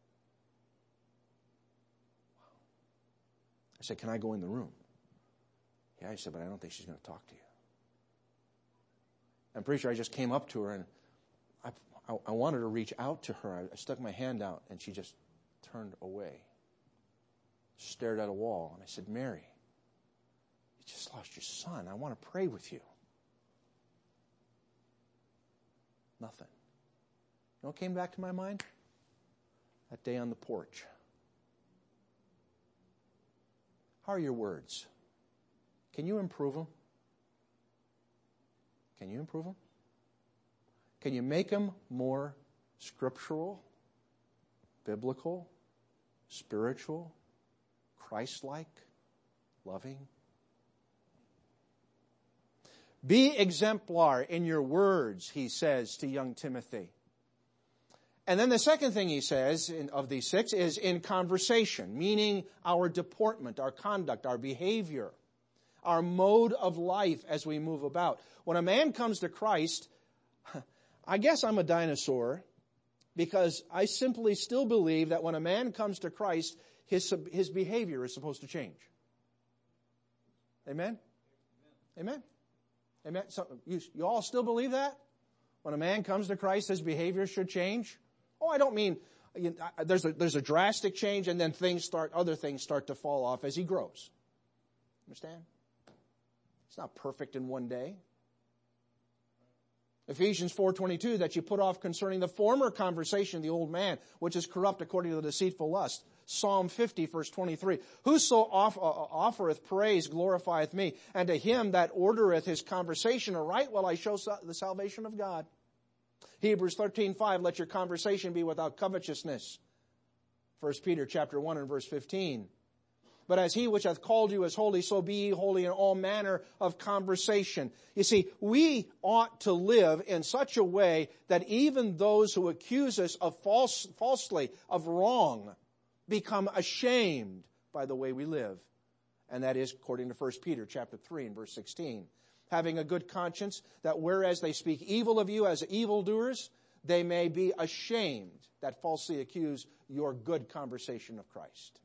Wow. I said, can I go in the room? Yeah, I said, but I don't think she's going to talk to you. I'm pretty sure I just came up to her, and I, I, I wanted to reach out to her. I, I stuck my hand out, and she just turned away, stared at a wall. And I said, Mary, you just lost your son. I want to pray with you. Nothing. You know what came back to my mind? That day on the porch. How are your words? Can you improve them? Can you improve them? Can you make them more scriptural, biblical, spiritual, Christ-like, loving? Be exemplar in your words, he says to young Timothy. And then the second thing he says in, of these six is in conversation, meaning our deportment, our conduct, our behavior. our mode of life as we move about. When a man comes to Christ, I guess I'm a dinosaur because I simply still believe that when a man comes to Christ, his, his behavior is supposed to change. Amen? Amen? Amen? So you, you all still believe that? When a man comes to Christ, his behavior should change? Oh, I don't mean you know, there's a, there's a drastic change and then things start, other things start to fall off as he grows. Understand? It's not perfect in one day. Ephesians four twenty-two, that you put off concerning the former conversation of the old man, which is corrupt according to the deceitful lust. Psalm fifty, verse twenty-three. Whoso off, uh, offereth praise glorifieth me, and to him that ordereth his conversation aright will I show the salvation of God. Hebrews thirteen five, let your conversation be without covetousness. First Peter chapter one and verse fifteen. But as he which hath called you is holy, so be ye holy in all manner of conversation. You see, we ought to live in such a way that even those who accuse us of false, falsely, of wrong, become ashamed by the way we live. And that is according to First Peter chapter three and verse sixteen. Having a good conscience, that whereas they speak evil of you as evildoers, they may be ashamed that falsely accuse your good conversation of Christ.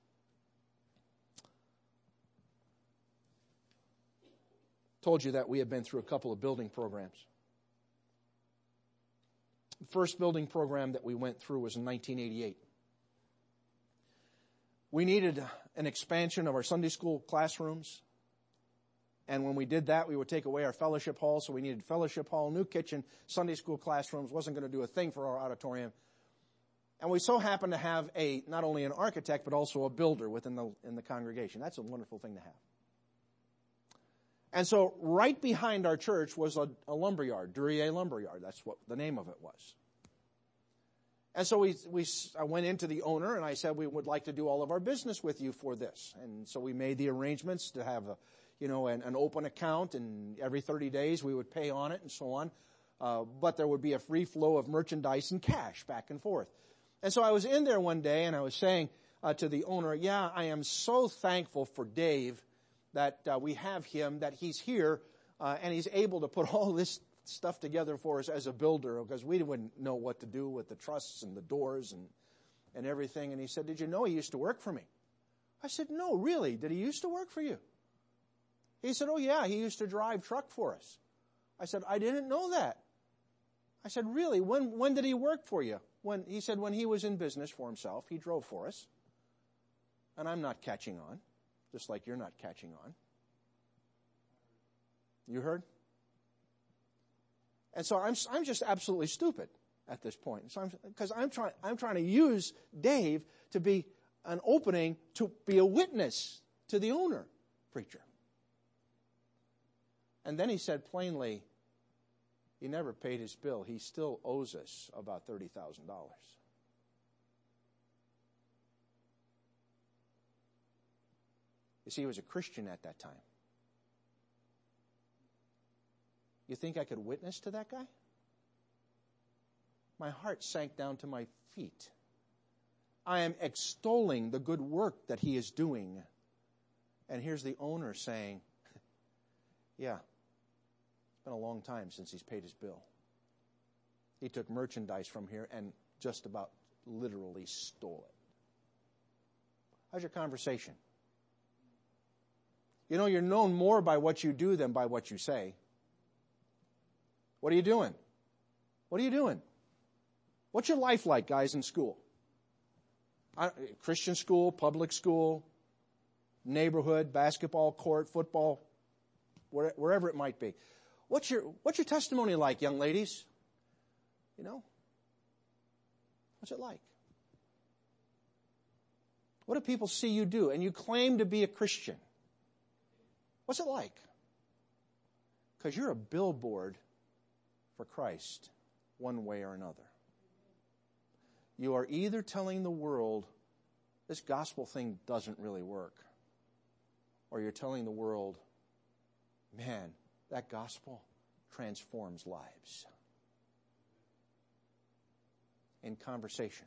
Told you that we have been through a couple of building programs. The first building program that we went through was in nineteen eighty-eight. We needed an expansion of our Sunday school classrooms. And when we did that, we would take away our fellowship hall. So we needed fellowship hall, new kitchen, Sunday school classrooms. Wasn't going to do a thing for our auditorium. And we so happened to have a not only an architect, but also a builder within the in the congregation. That's a wonderful thing to have. And so right behind our church was a, a lumberyard, Duryea Lumberyard. That's what the name of it was. And so we, we, I went into the owner and I said, we would like to do all of our business with you for this. And so we made the arrangements to have a, you know, an, an open account, and every thirty days we would pay on it and so on. Uh, but there would be a free flow of merchandise and cash back and forth. And so I was in there one day and I was saying uh, to the owner, yeah, I am so thankful for Dave that uh, we have him, that he's here, uh, and he's able to put all this stuff together for us as a builder, because we wouldn't know what to do with the trusses and the doors and, and everything. And he said, did you know he used to work for me? I said, no, really? Did he used to work for you? He said, oh yeah, he used to drive truck for us. I said, I didn't know that. I said, really? When, when did he work for you? When, he said, when he was in business for himself, he drove for us. And I'm not catching on. Just like you're not catching on. You heard? And so I'm I'm just absolutely stupid at this point. So I'm, because I'm trying I'm trying to use Dave to be an opening to be a witness to the owner, preacher. And then he said plainly, he never paid his bill. He still owes us about thirty thousand dollars. You see, he was a Christian at that time. You think I could witness to that guy? My heart sank down to my feet. I am extolling the good work that he is doing. And here's the owner saying, yeah, it's been a long time since he's paid his bill. He took merchandise from here and just about literally stole it. How's your conversation? You know, you're known more by what you do than by what you say. What are you doing? What are you doing? What's your life like, guys, in school? I, Christian school, public school, neighborhood, basketball court, football, where, wherever it might be. What's your, what's your testimony like, young ladies? You know? What's it like? What do people see you do? And you claim to be a Christian. What's it like? Because you're a billboard for Christ, one way or another. You are either telling the world, this gospel thing doesn't really work, or you're telling the world, man, that gospel transforms lives. In conversation.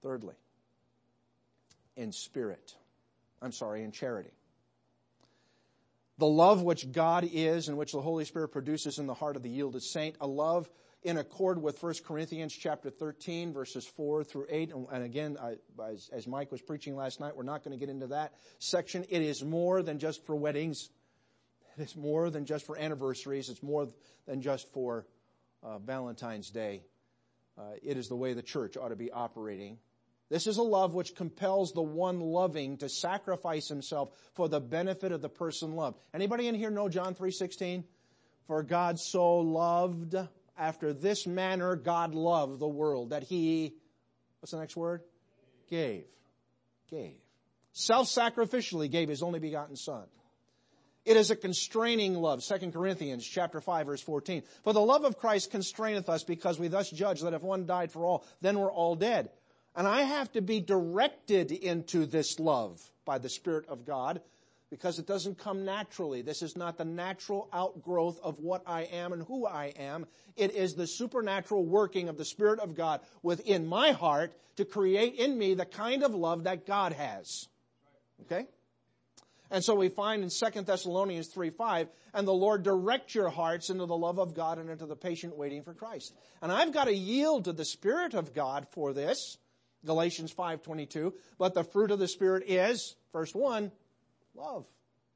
Thirdly, in spirit. I'm sorry, in charity. The love which God is and which the Holy Spirit produces in the heart of the yielded saint. A love in accord with First Corinthians chapter thirteen, verses four through eight. And again, I, as, as Mike was preaching last night, we're not going to get into that section. It is more than just for weddings. It is more than just for anniversaries. It's more than just for uh, Valentine's Day. Uh, it is the way the church ought to be operating. This is a love which compels the one loving to sacrifice himself for the benefit of the person loved. Anybody in here know John three sixteen? For God so loved, after this manner God loved the world, that he, what's the next word? Gave. Gave. Self-sacrificially gave his only begotten Son. It is a constraining love. Second Corinthians chapter five, verse fourteen. For the love of Christ constraineth us, because we thus judge that if one died for all, then we're all dead. And I have to be directed into this love by the Spirit of God, because it doesn't come naturally. This is not the natural outgrowth of what I am and who I am. It is the supernatural working of the Spirit of God within my heart to create in me the kind of love that God has. Okay? And so we find in Second Thessalonians three five, and the Lord direct your hearts into the love of God and into the patient waiting for Christ. And I've got to yield to the Spirit of God for this. Galatians five twenty-two, but the fruit of the Spirit is, first one, love.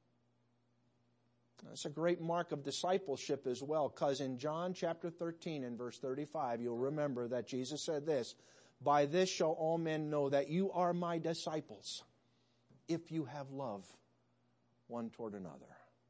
That's a great mark of discipleship as well, because in John chapter thirteen and verse thirty-five, you'll remember that Jesus said this, by this shall all men know that you are my disciples, if you have love one toward another.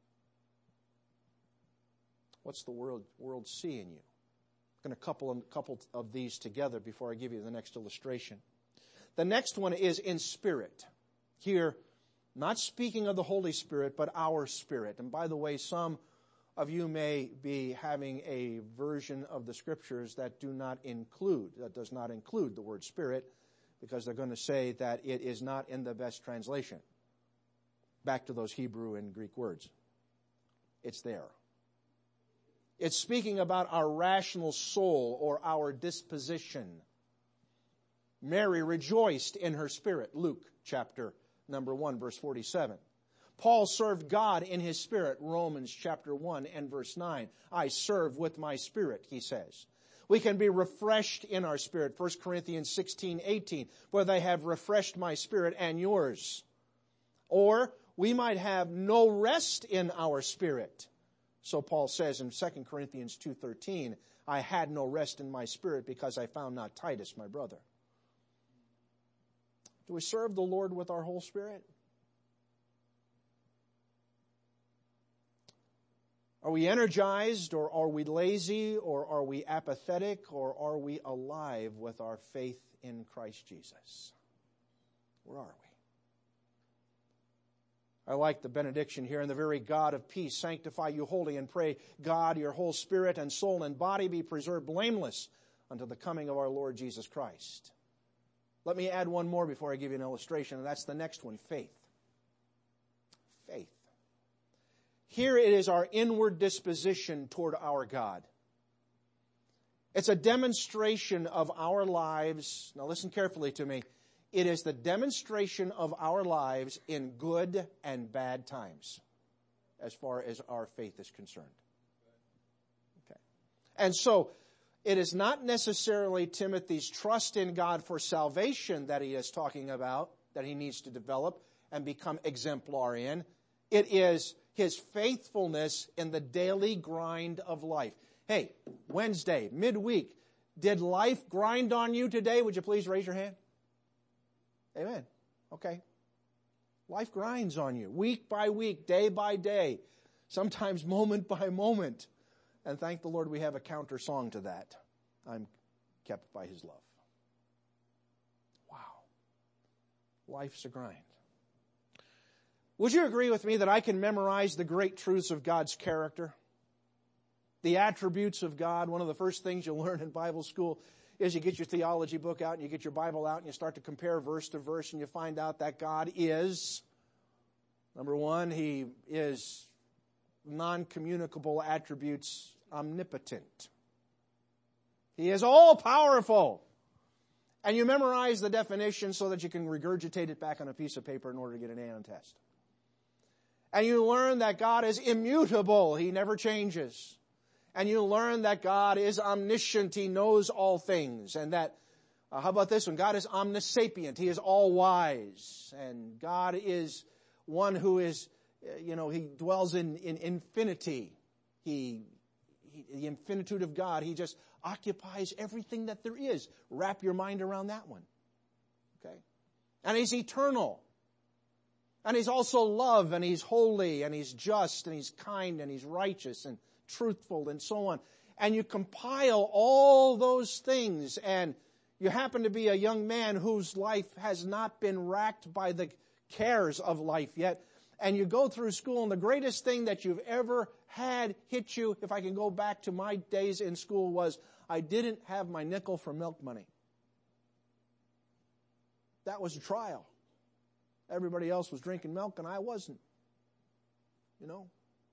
What's the world, world see in you? I'm going to couple a couple of these together before I give you the next illustration. The next one is in spirit. Here, not speaking of the Holy Spirit, but our spirit. And by the way, some of you may be having a version of the Scriptures that do not include, that does not include the word spirit, because they're going to say that it is not in the best translation. Back to those Hebrew and Greek words. It's there. It's speaking about our rational soul or our disposition. Mary rejoiced in her spirit. Luke chapter number one, verse forty-seven. Paul served God in his spirit. Romans chapter one and verse nine. I serve with my spirit, he says. We can be refreshed in our spirit. First Corinthians sixteen eighteen. For they have refreshed my spirit and yours. Or we might have no rest in our spirit. So Paul says in Second Corinthians two thirteen, I had no rest in my spirit because I found not Titus, my brother. Do we serve the Lord with our whole spirit? Are we energized, or are we lazy, or are we apathetic, or are we alive with our faith in Christ Jesus? Where are we? I like the benediction here. And the very God of peace sanctify you wholly, and pray God your whole spirit and soul and body be preserved blameless unto the coming of our Lord Jesus Christ. Let me add one more before I give you an illustration, and that's the next one, faith. Faith. Here it is our inward disposition toward our God. It's a demonstration of our lives. Now listen carefully to me. It is the demonstration of our lives in good and bad times, as far as our faith is concerned. Okay. And so, it is not necessarily Timothy's trust in God for salvation that he is talking about, that he needs to develop and become exemplar in. It is his faithfulness in the daily grind of life. Hey, Wednesday, midweek, did life grind on you today? Would you please raise your hand? Amen. Okay. Life grinds on you, week by week, day by day, sometimes moment by moment. And thank the Lord we have a counter song to that. I'm kept by his love. Wow. Life's a grind. Would you agree with me that I can memorize the great truths of God's character? The attributes of God. One of the first things you'll learn in Bible school is you get your theology book out and you get your Bible out and you start to compare verse to verse, and you find out that God is, number one, he is non-communicable attributes, omnipotent. He is all-powerful. And you memorize the definition so that you can regurgitate it back on a piece of paper in order to get an A on a test. And you learn that God is immutable. He never changes. And you learn that God is omniscient. He knows all things. And that, uh, how about this one? God is omnisapient. He is all wise. And God is one who is, uh, you know, He dwells in, in infinity. He, he, the infinitude of God, He just occupies everything that there is. Wrap your mind around that one. Okay? And He's eternal. And He's also love, and He's holy, and He's just, and He's kind, and He's righteous, and truthful, and so on. And you compile all those things, and you happen to be a young man whose life has not been racked by the cares of life yet, and you go through school, and the greatest thing that you've ever had hit you, if I can go back to my days in school, was I didn't have my nickel for milk money. That was a trial. Everybody else was drinking milk and I wasn't. You know?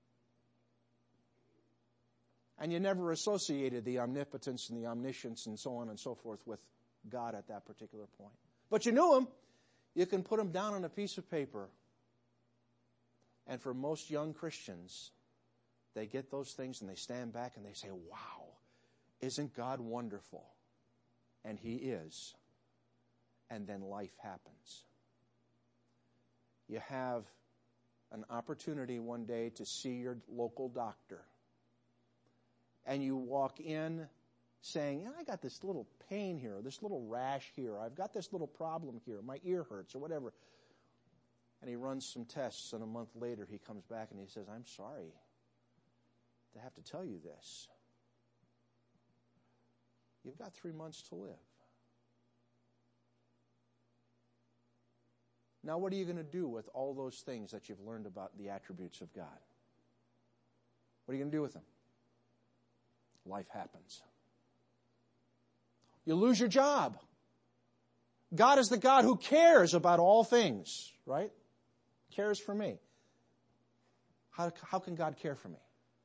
And you never associated the omnipotence and the omniscience and so on and so forth with God at that particular point. But you knew Him. You can put Him down on a piece of paper. And for most young Christians, they get those things and they stand back and they say, wow, isn't God wonderful? And He is. And then life happens. You have an opportunity one day to see your local doctor. And you walk in saying, yeah, I got this little pain here, or this little rash here, I've got this little problem here, my ear hurts, or whatever. And he runs some tests, and a month later he comes back and he says, I'm sorry to have to tell you this. You've got three months to live. Now, what are you going to do with all those things that you've learned about the attributes of God? What are you going to do with them? Life happens. You lose your job. God is the God who cares about all things, right? Cares for me. How, how can God care for me?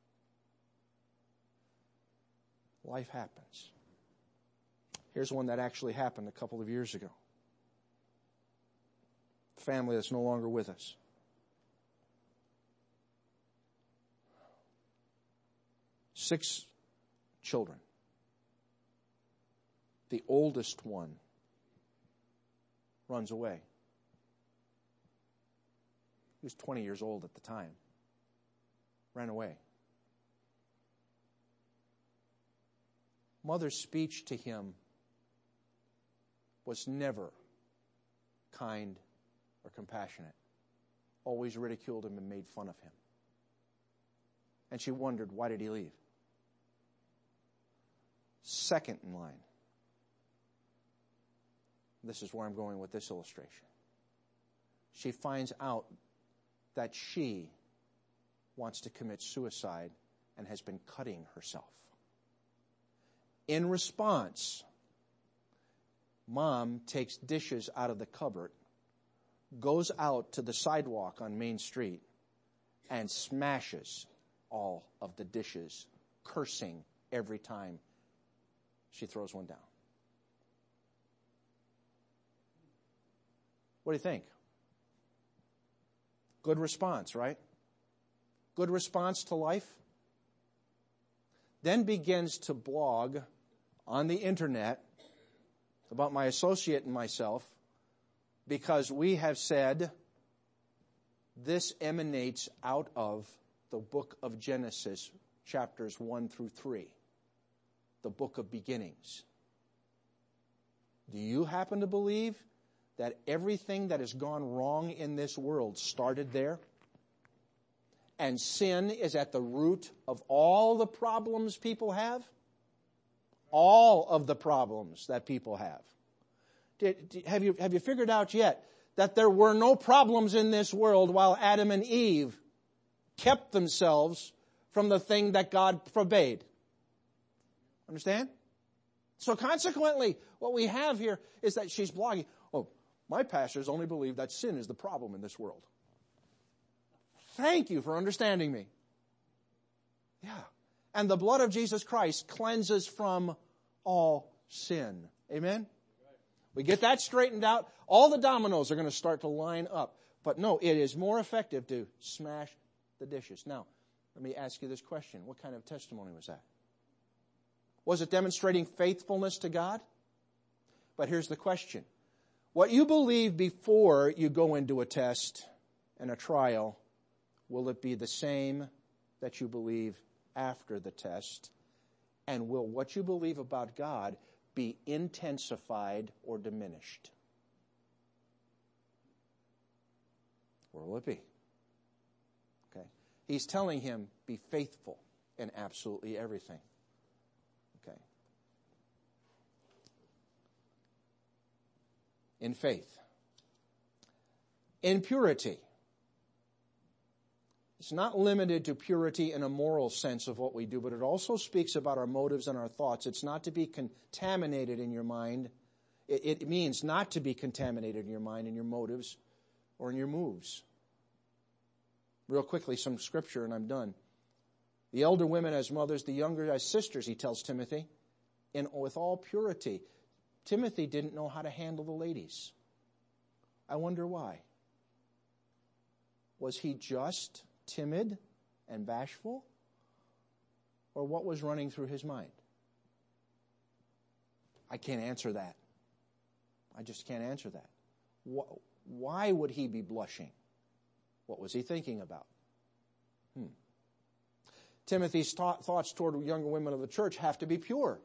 Life happens. Here's one that actually happened a couple of years ago. Family that's no longer with us. Six children. The oldest one runs away. He was twenty years old at the time. Ran away. Mother's speech to him was never kind or compassionate. Always ridiculed him and made fun of him. And she wondered, why did he leave? Second in line. This is where I'm going with this illustration. She finds out that she wants to commit suicide and has been cutting herself. In response, Mom takes dishes out of the cupboard, goes out to the sidewalk on Main Street, and smashes all of the dishes, cursing every time she throws one down. What do you think? Good response, right? Good response to life. Then begins to blog on the internet about my associate and myself, because we have said this emanates out of the book of Genesis, chapters one through three, the book of beginnings. Do you happen to believe that everything that has gone wrong in this world started there? And sin is at the root of all the problems people have? All of the problems that people have. Did, did, have you, have you figured out yet that there were no problems in this world while Adam and Eve kept themselves from the thing that God forbade? Understand? So consequently, what we have here is that she's blogging, oh, my pastors only believe that sin is the problem in this world. Thank you for understanding me. Yeah. And the blood of Jesus Christ cleanses from all sin. Amen? We get that straightened out, all the dominoes are going to start to line up. But no, it is more effective to smash the dishes. Now, let me ask you this question. What kind of testimony was that? Was it demonstrating faithfulness to God? But here's the question. What you believe before you go into a test and a trial, will it be the same that you believe after the test? And will what you believe about God be intensified or diminished? Where will it be? Okay. He's telling him, be faithful in absolutely everything. Okay. In faith. In purity. It's not limited to purity in a moral sense of what we do, but it also speaks about our motives and our thoughts. It's not to be contaminated in your mind. It, it means not to be contaminated in your mind and your motives or in your moves. Real quickly, some scripture and I'm done. The elder women as mothers, the younger as sisters, he tells Timothy, and with all purity. Timothy didn't know how to handle the ladies. I wonder why. Was he just timid and bashful? Or what was running through his mind? I can't answer that. I just can't answer that. Why would he be blushing? What was he thinking about? Hmm. Timothy's thoughts toward younger women of the church have to be pure.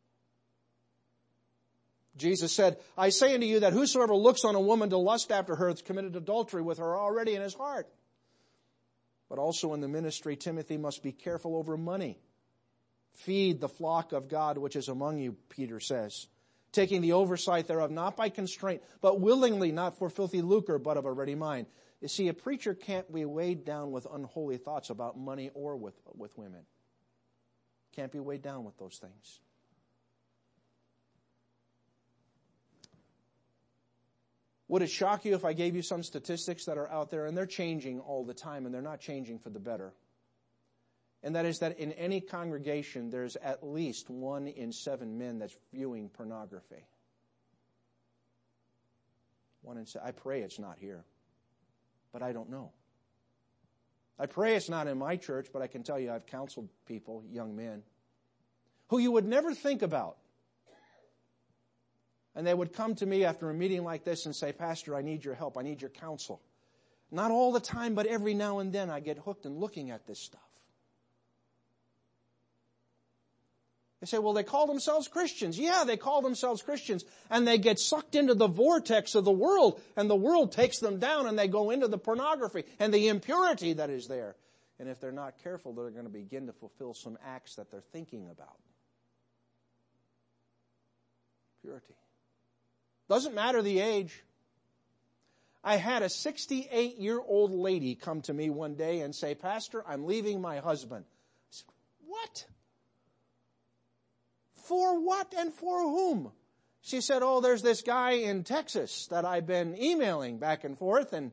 Jesus said, I say unto you that whosoever looks on a woman to lust after her has committed adultery with her already in his heart. But also in the ministry, Timothy must be careful over money. Feed the flock of God which is among you, Peter says, taking the oversight thereof, not by constraint, but willingly, not for filthy lucre, but of a ready mind. You see, a preacher can't be weighed down with unholy thoughts about money or with, with women. Can't be weighed down with those things. Would it shock you if I gave you some statistics that are out there, and they're changing all the time, and they're not changing for the better? And that is that in any congregation, there's at least one in seven men that's viewing pornography. One in seven. I pray it's not here, but I don't know. I pray it's not in my church, but I can tell you I've counseled people, young men, who you would never think about. And they would come to me after a meeting like this and say, Pastor, I need your help. I need your counsel. Not all the time, but every now and then I get hooked in looking at this stuff. They say, well, they call themselves Christians. Yeah, they call themselves Christians. And they get sucked into the vortex of the world. And the world takes them down and they go into the pornography and the impurity that is there. And if they're not careful, they're going to begin to fulfill some acts that they're thinking about. Purity. Doesn't matter the age. I had a sixty-eight-year-old lady come to me one day and say, Pastor, I'm leaving my husband. I said, what? For what and for whom? She said, oh, there's this guy in Texas that I've been emailing back and forth. And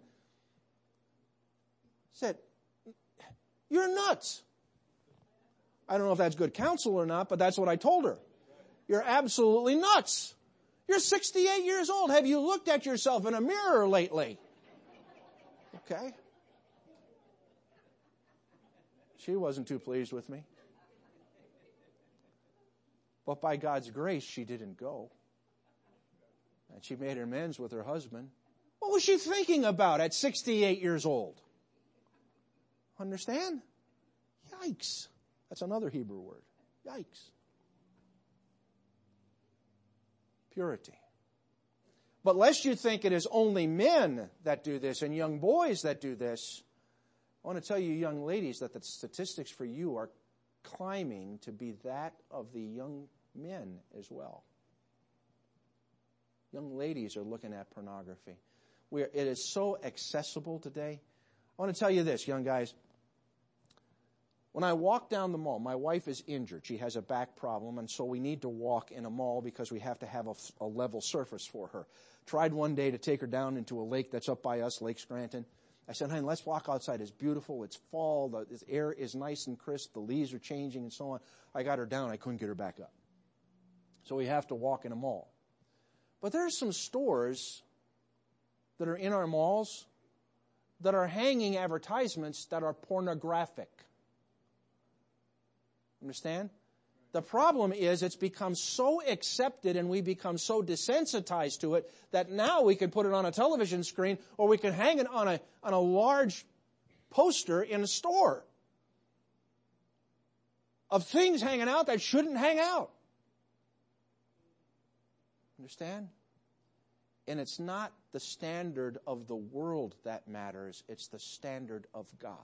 said, you're nuts. I don't know if that's good counsel or not, but that's what I told her. You're absolutely nuts. You're sixty-eight years old. Have you looked at yourself in a mirror lately? Okay. She wasn't too pleased with me. But by God's grace, she didn't go. And she made amends with her husband. What was she thinking about at sixty-eight years old? Understand? Yikes. That's another Hebrew word. Yikes. Purity. But lest you think it is only men that do this and young boys that do this, I want to tell you, young ladies, that the statistics for you are climbing to be that of the young men as well. Young ladies are looking at pornography. We are, it is so accessible today. I want to tell you this, young guys. When I walk down the mall, my wife is injured. She has a back problem, and so we need to walk in a mall because we have to have a, a level surface for her. Tried one day to take her down into a lake that's up by us, Lake Scranton. I said, honey, let's walk outside. It's beautiful. It's fall. The, the air is nice and crisp. The leaves are changing and so on. I got her down. I couldn't get her back up. So we have to walk in a mall. But there are some stores that are in our malls that are hanging advertisements that are pornographic. Understand? The problem is it's become so accepted and we become so desensitized to it that now we can put it on a television screen or we can hang it on a, on a large poster in a store of things hanging out that shouldn't hang out. Understand? And it's not the standard of the world that matters. It's the standard of God.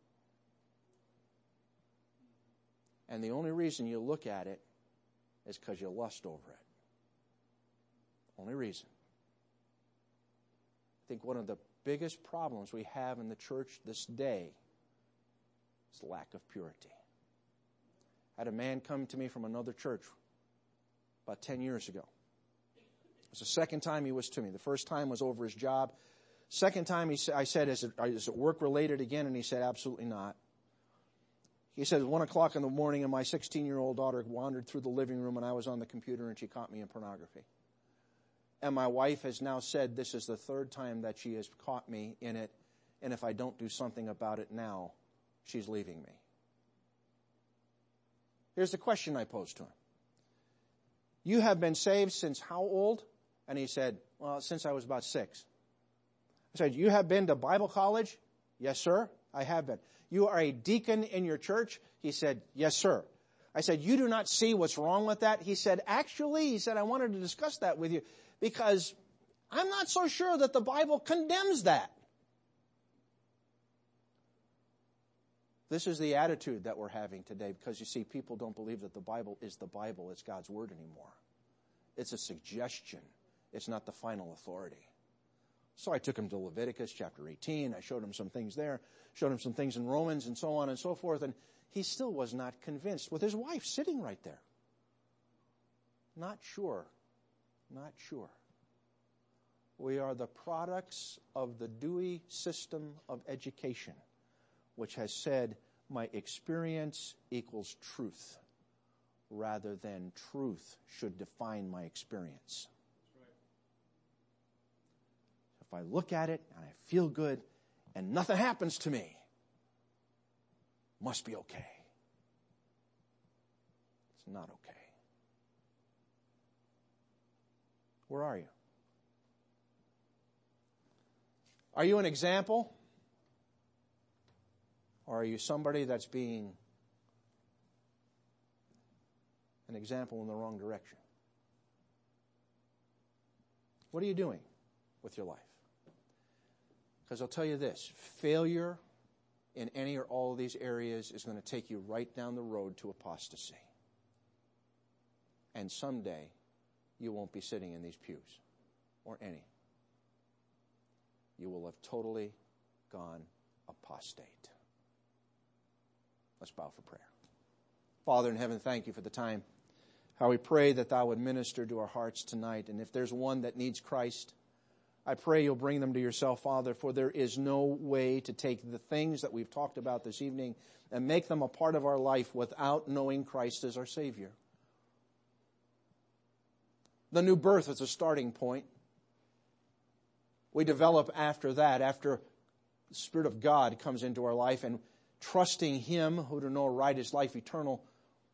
And the only reason you look at it is because you lust over it. Only reason. I think one of the biggest problems we have in the church this day is lack of purity. I had a man come to me from another church about ten years ago. It was the second time he was to me. The first time was over his job. Second time he sa- I said, is it, is it work-related again? And he said, absolutely not. He said, one o'clock in the morning and my sixteen-year-old daughter wandered through the living room and I was on the computer and she caught me in pornography. And my wife has now said this is the third time that she has caught me in it, and if I don't do something about it now, she's leaving me. Here's the question I posed to him. You have been saved since how old? And he said, well, since I was about six. I said, you have been to Bible college? Yes, sir, I have been. You are a deacon in your church? He said, yes, sir. I said, you do not see what's wrong with that? He said, actually, he said, I wanted to discuss that with you because I'm not so sure that the Bible condemns that. This is the attitude that we're having today because, you see, people don't believe that the Bible is the Bible. It's God's Word anymore. It's a suggestion. It's not the final authority. So I took him to Leviticus chapter eighteen. I showed him some things there, showed him some things in Romans and so on and so forth, and he still was not convinced with his wife sitting right there. Not sure. Not sure. We are the products of the Dewey system of education, which has said my experience equals truth, rather than truth should define my experience. If I look at it and I feel good and nothing happens to me, must be okay. It's not okay. Where are you? Are you an example? Or are you somebody that's being an example in the wrong direction? What are you doing with your life? Because I'll tell you this, failure in any or all of these areas is going to take you right down the road to apostasy. And someday, you won't be sitting in these pews, or any. You will have totally gone apostate. Let's bow for prayer. Father in heaven, thank you for the time. How we pray that thou would minister to our hearts tonight. And if there's one that needs Christ, I pray you'll bring them to yourself, Father, for there is no way to take the things that we've talked about this evening and make them a part of our life without knowing Christ as our Savior. The new birth is a starting point. We develop after that, after the Spirit of God comes into our life and trusting Him who to know right is life eternal.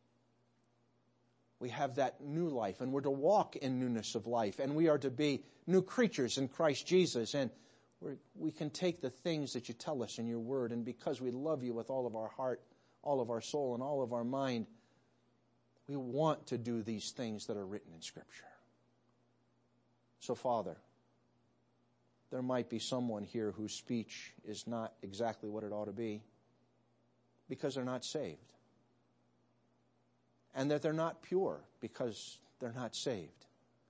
We have that new life, and we're to walk in newness of life, and we are to be new creatures in Christ Jesus, and we're, we can take the things that you tell us in your word, and because we love you with all of our heart, all of our soul, and all of our mind, we want to do these things that are written in Scripture. So, Father, there might be someone here whose speech is not exactly what it ought to be because they're not saved. And that they're not pure because they're not saved.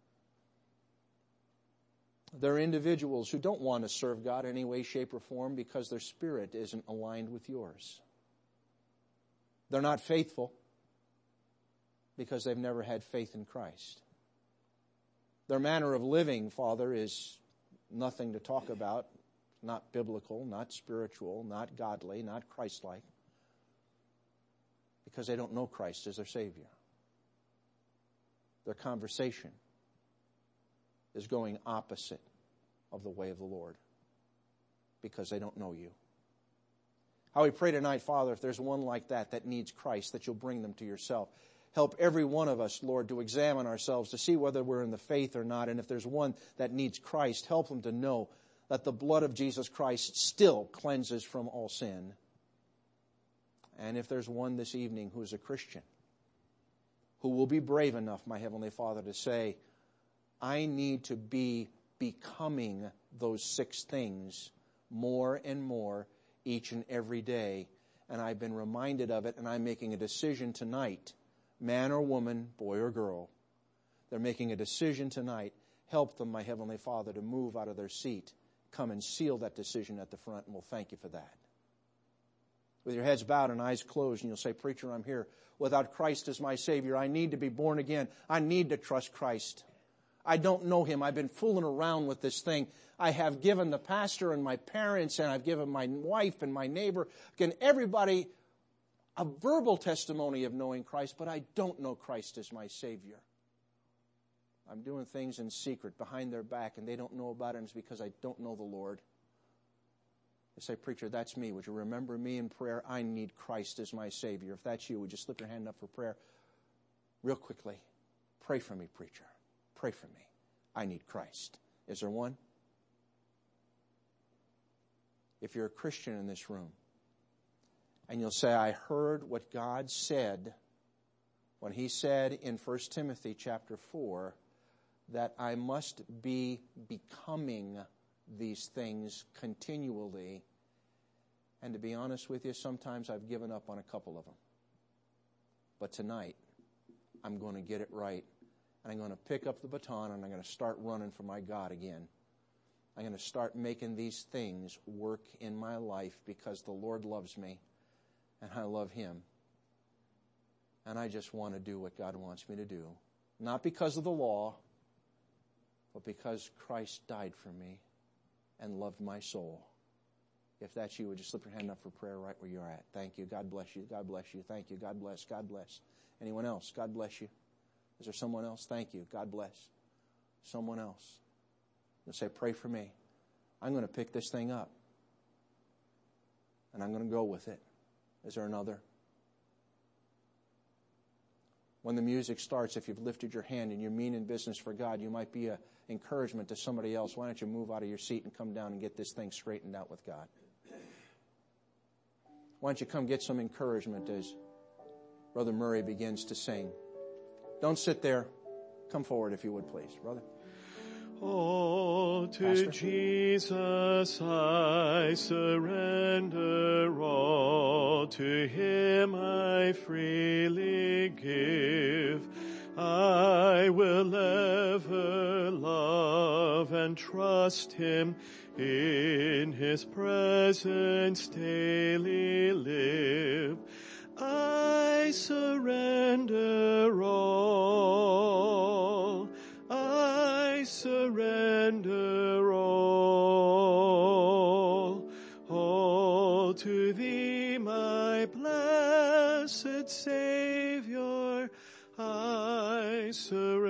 There are individuals who don't want to serve God in any way, shape, or form because their spirit isn't aligned with yours. They're not faithful because they've never had faith in Christ. Their manner of living, Father, is nothing to talk about, not biblical, not spiritual, not godly, not Christ-like, because they don't know Christ as their Savior. Their conversation is going opposite of the way of the Lord. because they don't know you. How we pray tonight, Father, if there's one like that that needs Christ, that you'll bring them to yourself. Help every one of us, Lord, to examine ourselves, to see whether we're in the faith or not. And if there's one that needs Christ, help them to know that the blood of Jesus Christ still cleanses from all sin. And if there's one this evening who is a Christian, who will be brave enough, my Heavenly Father, to say, I need to be becoming those six things more and more each and every day. And I've been reminded of it, and I'm making a decision tonight, man or woman, boy or girl. They're making a decision tonight. Help them, my Heavenly Father, to move out of their seat. Come and seal that decision at the front, and we'll thank you for that. With your heads bowed and eyes closed, and you'll say, Preacher, I'm here. Without Christ as my Savior, I need to be born again. I need to trust Christ. I don't know Him. I've been fooling around with this thing. I have given the pastor and my parents, and I've given my wife and my neighbor, again, everybody a verbal testimony of knowing Christ, but I don't know Christ as my Savior. I'm doing things in secret behind their back, and they don't know about it, and it's because I don't know the Lord. They say, Preacher, that's me. Would you remember me in prayer? I need Christ as my Savior. If that's you, would you slip your hand up for prayer? Real quickly, pray for me, preacher. Pray for me. I need Christ. Is there one? If you're a Christian in this room, and you'll say, I heard what God said when He said in First Timothy chapter four that I must be becoming these things continually. And to be honest with you, sometimes I've given up on a couple of them. But tonight, I'm going to get it right. And I'm going to pick up the baton and I'm going to start running for my God again. I'm going to start making these things work in my life because the Lord loves me and I love Him. And I just want to do what God wants me to do. Not because of the law, but because Christ died for me and loved my soul. If that's you, would you slip your hand up for prayer right where you're at? Thank you. God bless you. God bless you. Thank you. God bless. God bless. Anyone else? God bless you. Is there someone else? Thank you. God bless. Someone else. You'll say, pray for me. I'm going to pick this thing up. And I'm going to go with it. Is there another? When the music starts, if you've lifted your hand and you're meaning business for God, you might be an encouragement to somebody else. Why don't you move out of your seat and come down and get this thing straightened out with God? Why don't you come get some encouragement as Brother Murray begins to sing. Don't sit there. Come forward if you would, please, brother. Oh, to Pastor? Jesus I surrender all, to Him I freely give. I will ever love and trust Him, in His presence daily live. I surrender all. I surrender all, all to Thee, my blessed Savior, I surrender.